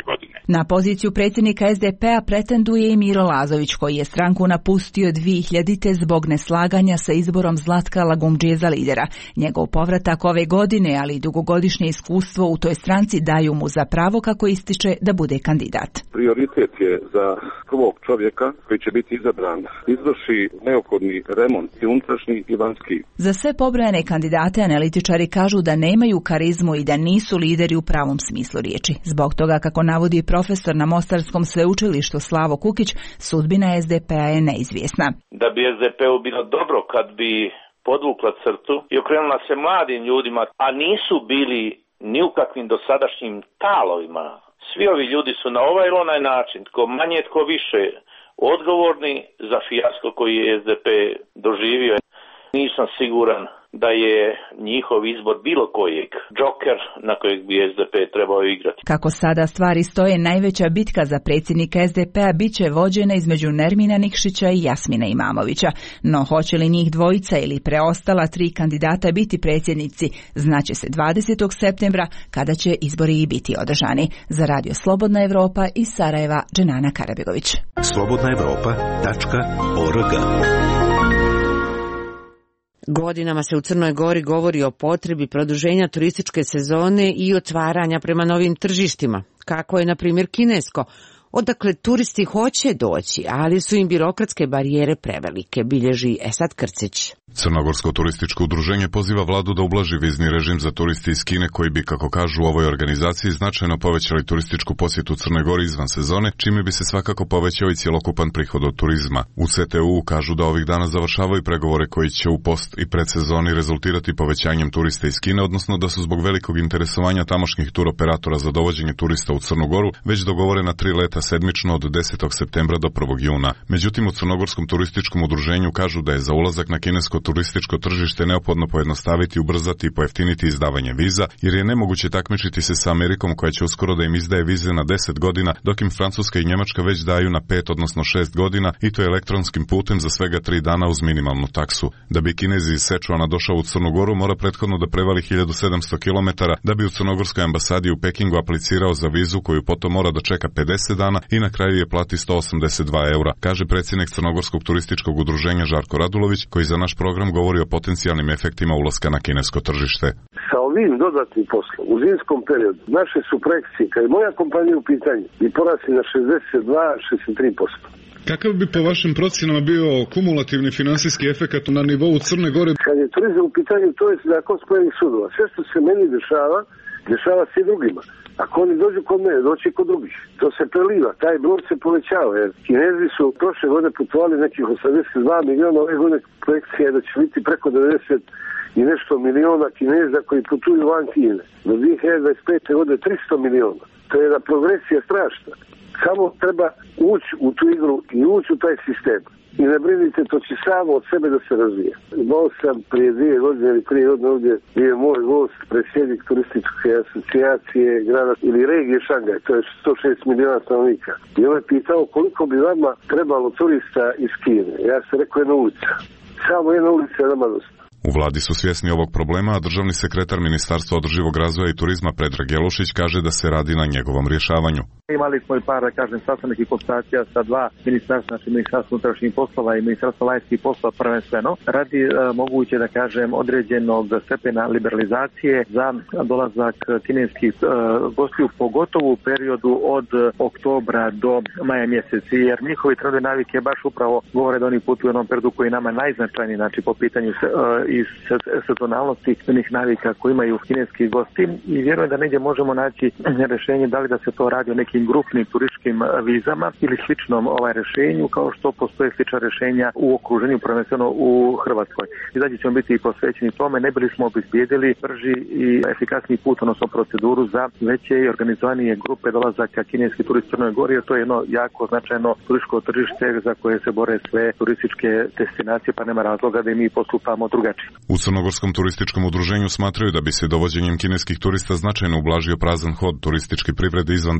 Na poziciju predsjednika SDP-a pretenduje i Miro Lazović, koji je stranku napustio 2000. zbog neslaganja sa izborom Zlatka Lagumdžije za lidera. Njegov povratak ove godine, ali i dugogodišnje iskustvo u toj stranci daju mu za pravo, kako ističe, da bude kandidat. Prioritet je za prvog čovjeka koji će biti izabran izvrši neophodni remont i unutrašnji i vanjski. Za sve pobrojane kandidate analitičari kažu da nemaju karizmu i da nisu lideri u pravom smislu riječi. Zbog toga, kako navodi profesor na Mostarskom sveučilištu Slavo Kukić, sudbina SDP-a je neizvjesna. Da bi SDP-u bilo dobro kad bi podvukla crtu i okrenula se mladim ljudima, a nisu bili ni u kakvim dosadašnjim talovima. Svi ovi ljudi su na ovaj ili onaj način, tko manje, tko više, odgovorni za fijasko koji je SDP doživio. Nisam siguran da je njihov izbor bilo kojeg džoker na kojeg bi SDP trebao igrati. Kako sada stvari stoje, najveća bitka za predsjednika SDP-a bit će vođena između Nermina Nikšića i Jasmina Imamovića. No hoće li njih dvojica ili preostala 3 kandidata biti predsjednici, znaće se 20. septembra, kada će izbori i biti održani. Za Radio Slobodna Evropa iz Sarajeva, Dženana Karabegović. slobodnaevropa.org. Godinama se u Crnoj Gori govori o potrebi produženja turističke sezone i otvaranja prema novim tržištima, kako je na primjer kinesko, odakle turisti hoće doći, ali su im birokratske barijere prevelike, bilježi Esad Krcić. Crnogorsko turističko udruženje poziva vladu da ublaži vizni režim za turisti iz Kine koji bi, kako kažu u ovoj organizaciji, značajno povećali turističku posjetu Crnoj Gori izvan sezone, čime bi se svakako povećao i cjelokupan prihod od turizma. U CTU kažu da ovih dana završavaju pregovore koji će u post i predsezoni rezultirati povećanjem turista iz Kine, odnosno da su zbog velikog interesovanja tamošnjih turoperatora za dovođenje turista u Crnu Goru već dogovorena 3 leta sedmično od 10. septembra do 1. juna. Međutim, u Crnogorskom turističkom udruženju kažu da je za ulazak na kinesko turističko tržište neophodno pojednostaviti, ubrzati i pojeftiniti izdavanje viza, jer je nemoguće takmičiti se sa Amerikom koja će uskoro da im izdaje vize na 10 godina, dok im Francuska i Njemačka već daju na 5 odnosno 6 godina i to elektronskim putem za svega 3 dana uz minimalnu taksu. Da bi Kinez iz Sečuana došao u Crnu Goru, mora prethodno da prevali 1700 km, da bi u Crnogorskoj ambasadi u Pekingu aplicirao za vizu koju potom mora da čeka 50 dana i na kraju je plati 182 eura, kaže predsjednik Crnogorskog turističkog udruženja Žarko Radulović, koji za naš program govori o potencijalnim efektima ulaska na kinesko tržište. Sa ovim dodatnim poslom u zimskom periodu naše su projekcije, kad je moja kompanija u pitanju, i porasli na 62-63%. Kakav bi po vašim procjenama bio kumulativni finansijski efekat na nivou Crne Gore? Kad je turizam u pitanju, to je nakon spojenih sudova. Sve što se meni dešava se i drugima. Ako oni dođu kod mene, doći kod drugih. To se preliva, taj broj se povećava, jer Kinezi su prošle godine putovali nekih 82 miliona, ove godine projekcija je da će biti preko 90 i nešto miliona Kineza koji putuju van Kine. Do 2025. godine 300 miliona. To je jedna progresija strašna. Samo treba ući u tu igru i ući u taj sistem. I ne brinite, to će samo od sebe da se razvije. Imao sam prije 2 godine ili 3 godine ovdje bio moj gost, predsjednik turističke asocijacije grada ili regije Šangaj, to je 106 miliona stanovnika. I on je pitao koliko bi vama trebalo turista iz Kine. Ja sam rekao jedna ulica. Samo jedna ulica je nama dosta. U vladi su svjesni ovog problema, a državni sekretar Ministarstva održivog razvoja i turizma Predrag Jelušić kaže da se radi na njegovom rješavanju. Imali smo i par, sastanak i konsultacija sa 2 ministarstva, znači Ministarstvo unutrašnjih poslova i Ministarstvo vanjskih poslova prvenstveno, radi moguće određenog stepena liberalizacije za dolazak kineskih gostiju, pogotovo u periodu od oktobra do maja mjeseci, jer njihovi trenutne navike baš upravo govore da oni putuju u onom periodu koji je nama najznačajniji, znači po pitanju i sezonalnosti onih navika koji imaju kineski gosti, i vjerujem da negdje možemo naći rješenje da li da se to radi o nekim grupnim turističkim vizama ili sličnom rješenju, kao što postoje slična rješenja u okruženju, prvenstveno u Hrvatskoj. I dalje ćemo biti i posvećeni tome, ne bili smo obezbijedili brži i efikasniji put, odnosno proceduru za veće i organizovanije grupe dolazaka kineskih turista u Crnoj Gori, jer to je jedno jako značajno turističko tržište za koje se bore sve turističke destinacije, pa nema razloga da i mi postupamo drugačije. U Crnogorskom turističkom udruženju smatraju da bi se dovođenjem kineskih turista značajno ublažio prazan hod turističke privrede izvan dvomjesečne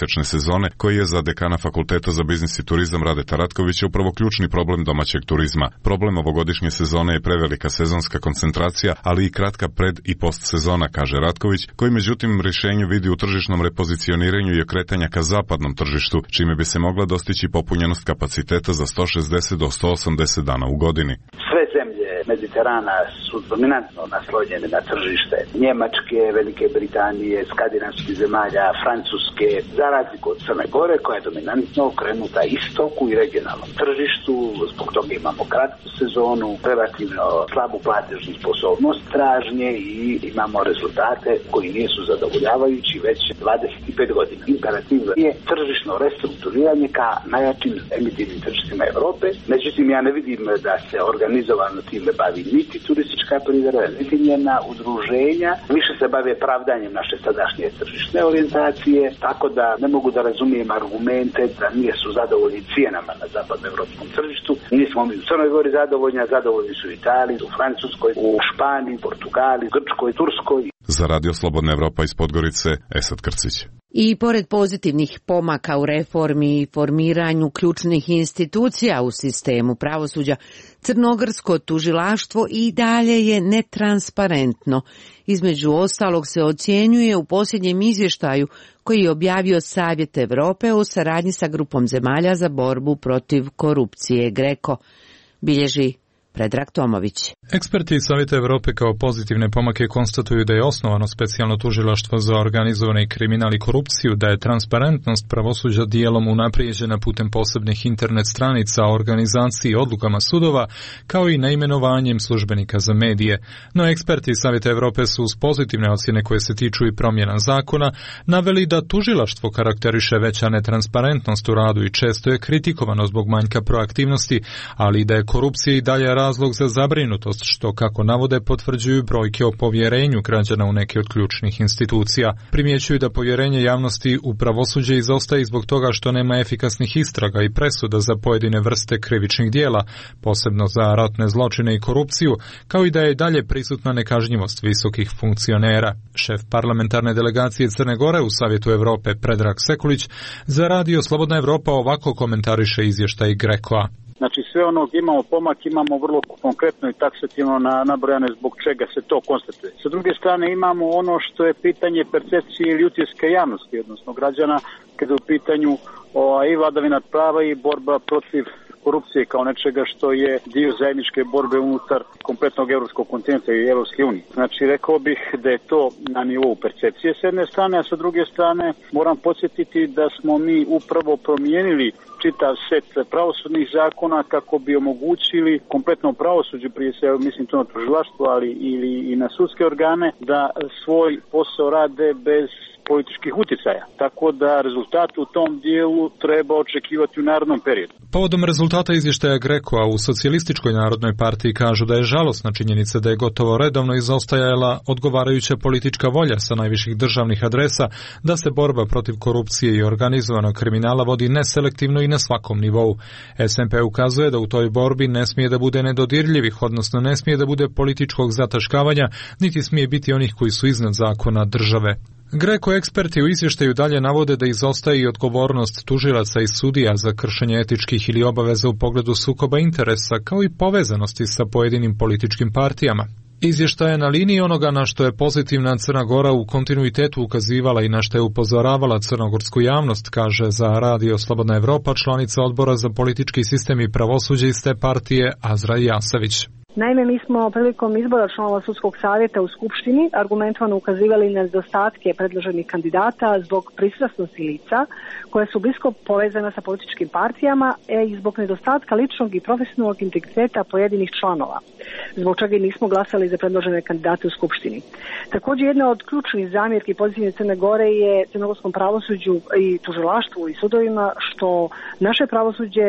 proljetne sezone, koji je za dekana Fakulteta za biznis i turizam Radeta Ratkovića upravo ključni problem domaćeg turizma. Problem ovogodišnje sezone je prevelika sezonska koncentracija, ali i kratka pred i post sezona, kaže Ratković, koji međutim rješenje vidi u tržišnom repozicioniranju i okretanja ka zapadnom tržištu, čime bi se mogla dostići popunjenost kapaciteta za 160 do 180 dana u godini. Sve zemlje Mediterana su dominantno naslonjene na tržište Njemačke, Velike Britanije, skandinavskih zemalja, Francuske, za razliku od Crne Gore koja je dominantno okrenuta istoku i regionalnom tržištu. Zbog toga imamo kratku sezonu, relativno slabu platežnu sposobnost tražnje i imamo rezultate koji nisu zadovoljavajući već 25 godina. Imperativ je tržišno restrukturiranje ka najjačim emitivnim tržištima Europe. Međutim, ja ne vidim da se organizovano time bavi niti turistička privreda, niti njena udruženja. Više se bave pravdanjem naše sadašnje tržišne orijentacije, tako da ne mogu da razumijem argumente da nije su zadovoljni cijenama na zapadnoevropskom tržištu. Nismo mi u Crnoj Gori zadovoljni su u Italiji, u Francuskoj, u Španiji, Portugaliji, Grčkoj, Turskoj. Za Radio Slobodna Evropa iz Podgorice, Esad Krcić. I pored pozitivnih pomaka u reformi i formiranju ključnih institucija u sistemu pravosuđa, crnogorsko tužilaštvo i dalje je netransparentno. Između ostalog se ocjenjuje u posljednjem izvještaju koji je objavio Savjet Europe o saradnji sa grupom zemalja za borbu protiv korupcije GRECO, bilježi Predrag Tomović. Eksperti iz Savjeta Europe kao pozitivne pomake konstatuju da je osnovano specijalno tužilaštvo za organizovani kriminal i korupciju, da je transparentnost pravosuđa dijelom unaprijeđena putem posebnih internet stranica o organizaciji i odlukama sudova, kao i naimenovanjem službenika za medije. No eksperti iz Savjeta Europe su uz pozitivne ocjene koje se tiču i promjena zakona naveli da tužilaštvo karakteriše veća netransparentnost u radu i često je kritikovano zbog manjka proaktivnosti, ali da je korupcija i dalje razlog za zabrinutost, što, kako navode, potvrđuju brojke o povjerenju građana u neke od ključnih institucija. Primjećuju da povjerenje javnosti u pravosuđe izostaje zbog toga što nema efikasnih istraga i presuda za pojedine vrste krivičnih dijela, posebno za ratne zločine i korupciju, kao i da je dalje prisutna nekažnjivost visokih funkcionera. Šef parlamentarne delegacije Crne Gore u Savjetu Europe Predrag Sekulić za Radio Slobodna Evropa ovako komentariše izvještaj GRECO-a. Znači sve ono gdje imamo pomak imamo vrlo konkretno i taksativno nabrojane zbog čega se to konstatuje. Sa druge strane imamo ono što je pitanje percepcije ili utiska javnosti, odnosno građana, kada je u pitanju i vladavina prava i borba protiv korupcije kao nečega što je dio zajedničke borbe unutar kompletnog europskog kontinenta i Europske unije. Znači rekao bih da je to na nivou percepcije s jedne strane, a sa druge strane moram podsjetiti da smo mi upravo promijenili čitav set pravosudnih zakona kako bi omogućili kompletno pravosuđe, prije svega mislim to na tužilaštvo, ali i na sudske organe, da svoj posao rade bez političkih uticaja. Tako da rezultat u tom dijelu treba očekivati u narednom periodu. Povodom rezultata izvještaja GRECO-a u Socijalističkoj narodnoj partiji kažu da je žalosna činjenica da je gotovo redovno izostajala odgovarajuća politička volja sa najviših državnih adresa da se borba protiv korupcije i organizovanog kriminala vodi neselektivno i na svakom nivou. SMP ukazuje da u toj borbi ne smije da bude nedodirljivih, odnosno ne smije da bude političkog zataškavanja, niti smije biti onih koji su iznad zakona države. GRECO eksperti u izvještaju dalje navode da izostaje i odgovornost tužilaca i sudija za kršenje etičkih ili obaveza u pogledu sukoba interesa, kao i povezanosti sa pojedinim političkim partijama. Izvještaj je na liniji onoga na što je pozitivna Crna Gora u kontinuitetu ukazivala i na što je upozoravala crnogorsku javnost, kaže za Radio Slobodna Evropa članica odbora za politički sistem i pravosuđe iz te partije Azra Jasavić. Naime, mi smo prilikom izbora članova sudskog savjeta u Skupštini argumentovano ukazivali na nedostatke predloženih kandidata zbog pristrasnosti lica koja su blisko povezana sa političkim partijama i zbog nedostatka ličnog i profesionalnog integriteta pojedinih članova, zbog čega i nismo glasali za predložene kandidate u Skupštini. Također jedna od ključnih zamjerki pozitivne Crne Gore je crnogorskom pravosuđu i tužilaštvu i sudovima što naše pravosuđe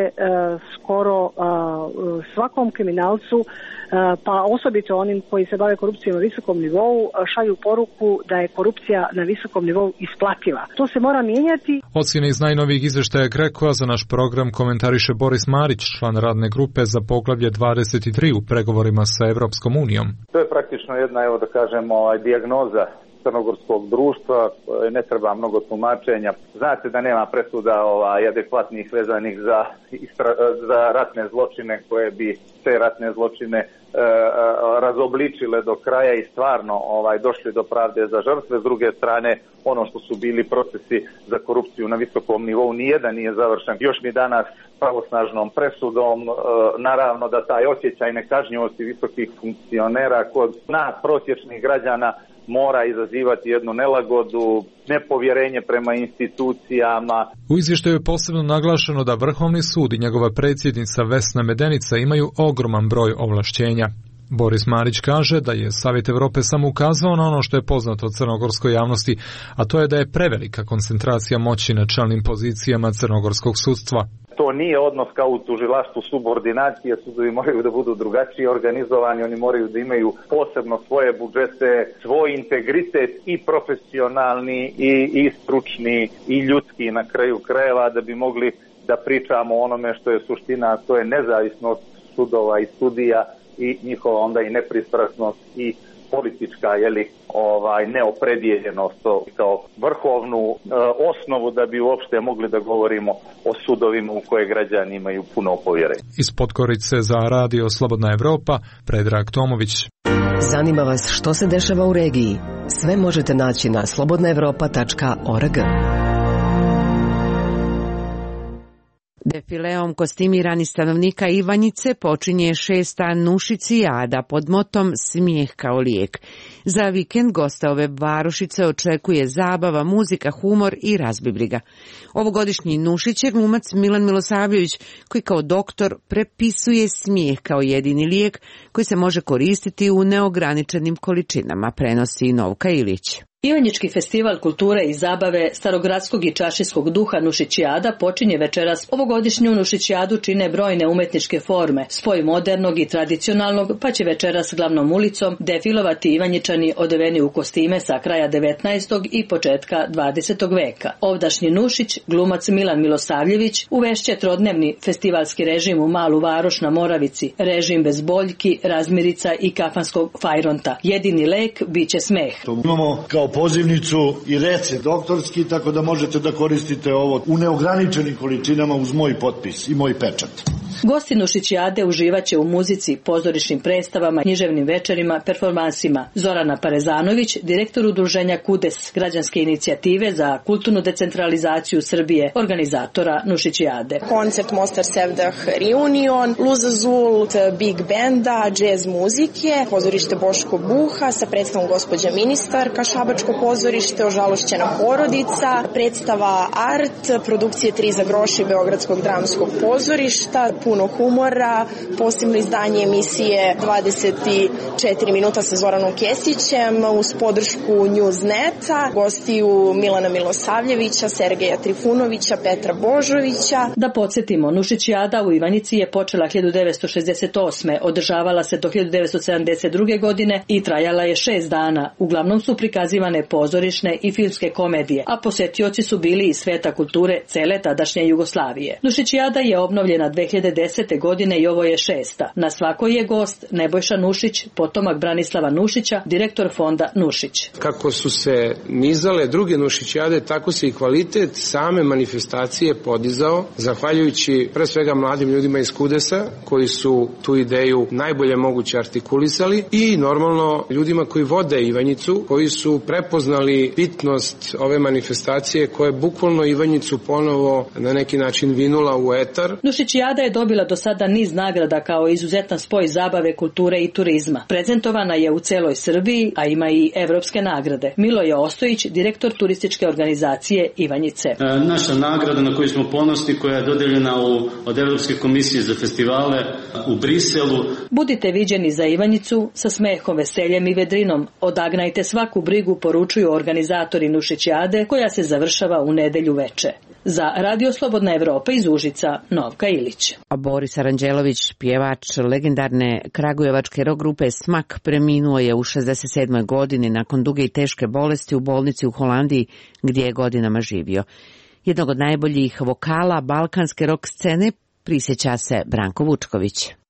skoro svakom kriminalcu, pa osobito onim koji se bave korupcijom na visokom nivou, šalju poruku da je korupcija na visokom nivou isplativa. To se mora mijenjati. Ocjene iz najnovijih izvještaja GRECO-a za naš program komentariše Boris Marić, član radne grupe za poglavlje 23 u pregovorima sa Evropskom unijom. To je praktično jedna, evo da kažemo, dijagnoza crnogorskog društva, ne treba mnogo tumačenja. Znate da nema presuda adekvatnih vezanih za ratne zločine koje bi te ratne zločine razobličile do kraja i stvarno došli do pravde za žrtve. S druge strane, ono što su bili procesi za korupciju na visokom nivou, nijedan nije završen. Još mi danas pravosnažnom presudom, naravno da taj osjećaj nekažnjivosti visokih funkcionera kod nas prosječnih građana mora izazivati jednu nelagodu, nepovjerenje prema institucijama. U izvještaju je posebno naglašeno da Vrhovni sud i njegova predsjednica Vesna Medenica imaju ogroman broj ovlašćenja. Boris Marić kaže da je Savjet Europe samo ukazao na ono što je poznato crnogorskoj javnosti, a to je da je prevelika koncentracija moći na čelnim pozicijama crnogorskog sudstva. To nije odnos kao u tužilaštvu subordinacije, sudovi moraju da budu drugačije organizovani, oni moraju da imaju posebno svoje budžete, svoj integritet i profesionalni i stručni i ljudski na kraju krajeva da bi mogli da pričamo o onome što je suština, a to je nezavisnost sudova i sudija i njihova onda i nepristrasnost i politička neopredjeljenost kao vrhovnu osnovu da bi uopšte mogli da govorimo o sudovima u koje građani imaju puno povjerenja. Iz Podgorice za Radio Slobodna Evropa, Predrag Tomović. Zanima vas što se dešava u regiji? Sve možete naći na slobodnaevropa.org. Defileom kostimirani stanovnika Ivanjice počinje 6. Nušicijada pod motom Smijeh kao lijek. Za vikend gosta ove varošice očekuje zabava, muzika, humor i razbibliga. Ovogodišnji Nušić je glumac Milan Milosavljević, koji kao doktor prepisuje smijeh kao jedini lijek koji se može koristiti u neograničenim količinama, prenosi Novka Ilić. Ivanjički festival kulture i zabave starogradskog i čašijskog duha Nušićijada počinje večeras. Ovogodišnju Nušićijadu čine brojne umetničke forme, spoj modernog i tradicionalnog, pa će večeras glavnom ulicom defilovati Ivanjičani odeveni u kostime sa kraja 19. i početka 20. veka. Ovdašnji Nušić, glumac Milan Milosavljević, uvešće trodnevni festivalski režim u Malu Varoš na Moravici, režim bez boljki, razmirica i kafanskog fajronta. Jedini lek biće smeh. Imamo kao pozivnicu i recept doktorski, tako da možete da koristite ovo u neograničenim količinama uz moj potpis i moj pečat. Gosti Nušićijade uživaće u muzici, pozorišnim predstavama, književnim večerima, performansima. Zorana Parezanović, direktor udruženja KUDES, građanske inicijative za kulturnu decentralizaciju Srbije, organizatora Nušićijade. Koncert Mostar Sevdah Reunion, Luz Azul, Big Benda, jazz muzike, pozorište Boško Buha sa predstavom gospođa ministarka, Šabačko pozorište, Ožalošćena porodica, predstava Art, produkcije 3 za groši Beogradskog dramskog pozorišta, puno humora, posebno izdanje emisije 24 minuta sa Zoranom Kesićem uz podršku Newsneta, gostiju Milana Milosavljevića, Sergeja Trifunovića, Petra Božovića. Da podsjetimo, Nušićijada u Ivanjici je počela 1968. Održavala se do 1972. godine i trajala je 6 dana. Uglavnom su prikazivane pozorišne i filmske komedije, a posetioci su bili iz sveta kulture cele tadašnje Jugoslavije. Nušićijada je obnovljena 2010. godine i ovo je 6. Na svakoj je gost Nebojša Nušić, potomak Branislava Nušića, direktor fonda Nušić. Kako su se nizale druge Nušićijade, tako se i kvalitet same manifestacije podizao, zahvaljujući pre svega mladim ljudima iz KUDES-a, koji su tu ideju najbolje moguće artikulisali, i normalno ljudima koji vode Ivanjicu, koji su prepoznali bitnost ove manifestacije koja je bukvalno Ivanjicu ponovo na neki način vinula u etar. Nušićijada je dobila do sada niz nagrada kao izuzetan spoj zabave, kulture i turizma. Prezentovana je u celoj Srbiji, a ima i evropske nagrade. Miloje Ostojić, direktor turističke organizacije Ivanjice. Naša nagrada na koju smo ponosni, koja je dodeljena od Evropske komisije za festivale u Briselu. Budite viđeni za Ivanjicu sa smehom, veseljem i vedrinom. Odagnajte svaku brigu, poručuju organizatori Nušićijade, koja se završava u nedelju veče. Za Radio Slobodna Evropa iz Užica, Novka Ilić. A Boris Aranđelović, pjevač legendarne kragujevačke rock grupe Smak, preminuo je u 67. godini nakon duge i teške bolesti u bolnici u Holandiji, gdje je godinama živio. Jednog od najboljih vokala balkanske rock scene prisjeća se Branko Vučković.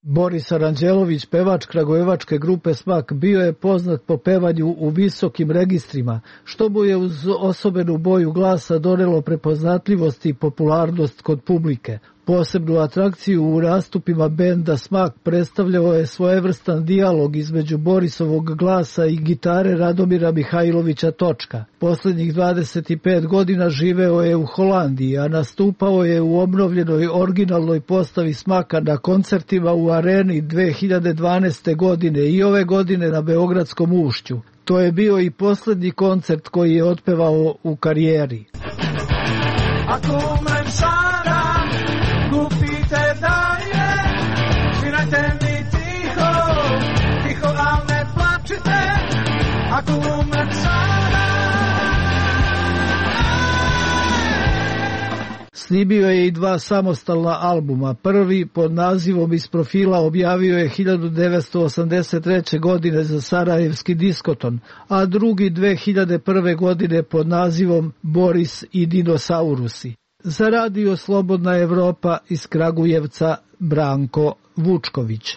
Boris Aranđelović, pevač kragujevačke grupe Smak, bio je poznat po pevanju u visokim registrima, što mu je uz osobenu boju glasa donelo prepoznatljivost i popularnost kod publike. Posebnu atrakciju u nastupima benda Smak predstavljao je svojevrstan dijalog između Borisovog glasa i gitare Radomira Mihajlovića Točka. Poslednjih 25 godina živeo je u Holandiji, a nastupao je u obnovljenoj originalnoj postavi Smaka na koncertima u Areni 2012. godine i ove godine na Beogradskom ušću. To je bio i poslednji koncert koji je otpevao u karijeri. Ako umrem sada, kupite dalje, svirajte mi tiho, tiho, al ne plačite, ako umrem sada. Snimio je i 2 samostalna albuma. Prvi pod nazivom Iz profila objavio je 1983. godine za Sarajevski diskoton, a drugi 2001. godine pod nazivom Boris i dinosaurusi. Za Radio Slobodna Evropa iz Kragujevca Branko Vučković.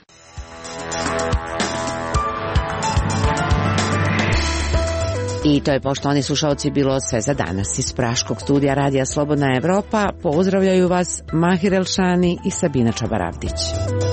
I to je, poštovani slušalci, bilo sve za danas. Iz praškog studija Radija Slobodna Evropa pozdravljaju vas Mahir Elšani i Sabina Čabaravdić.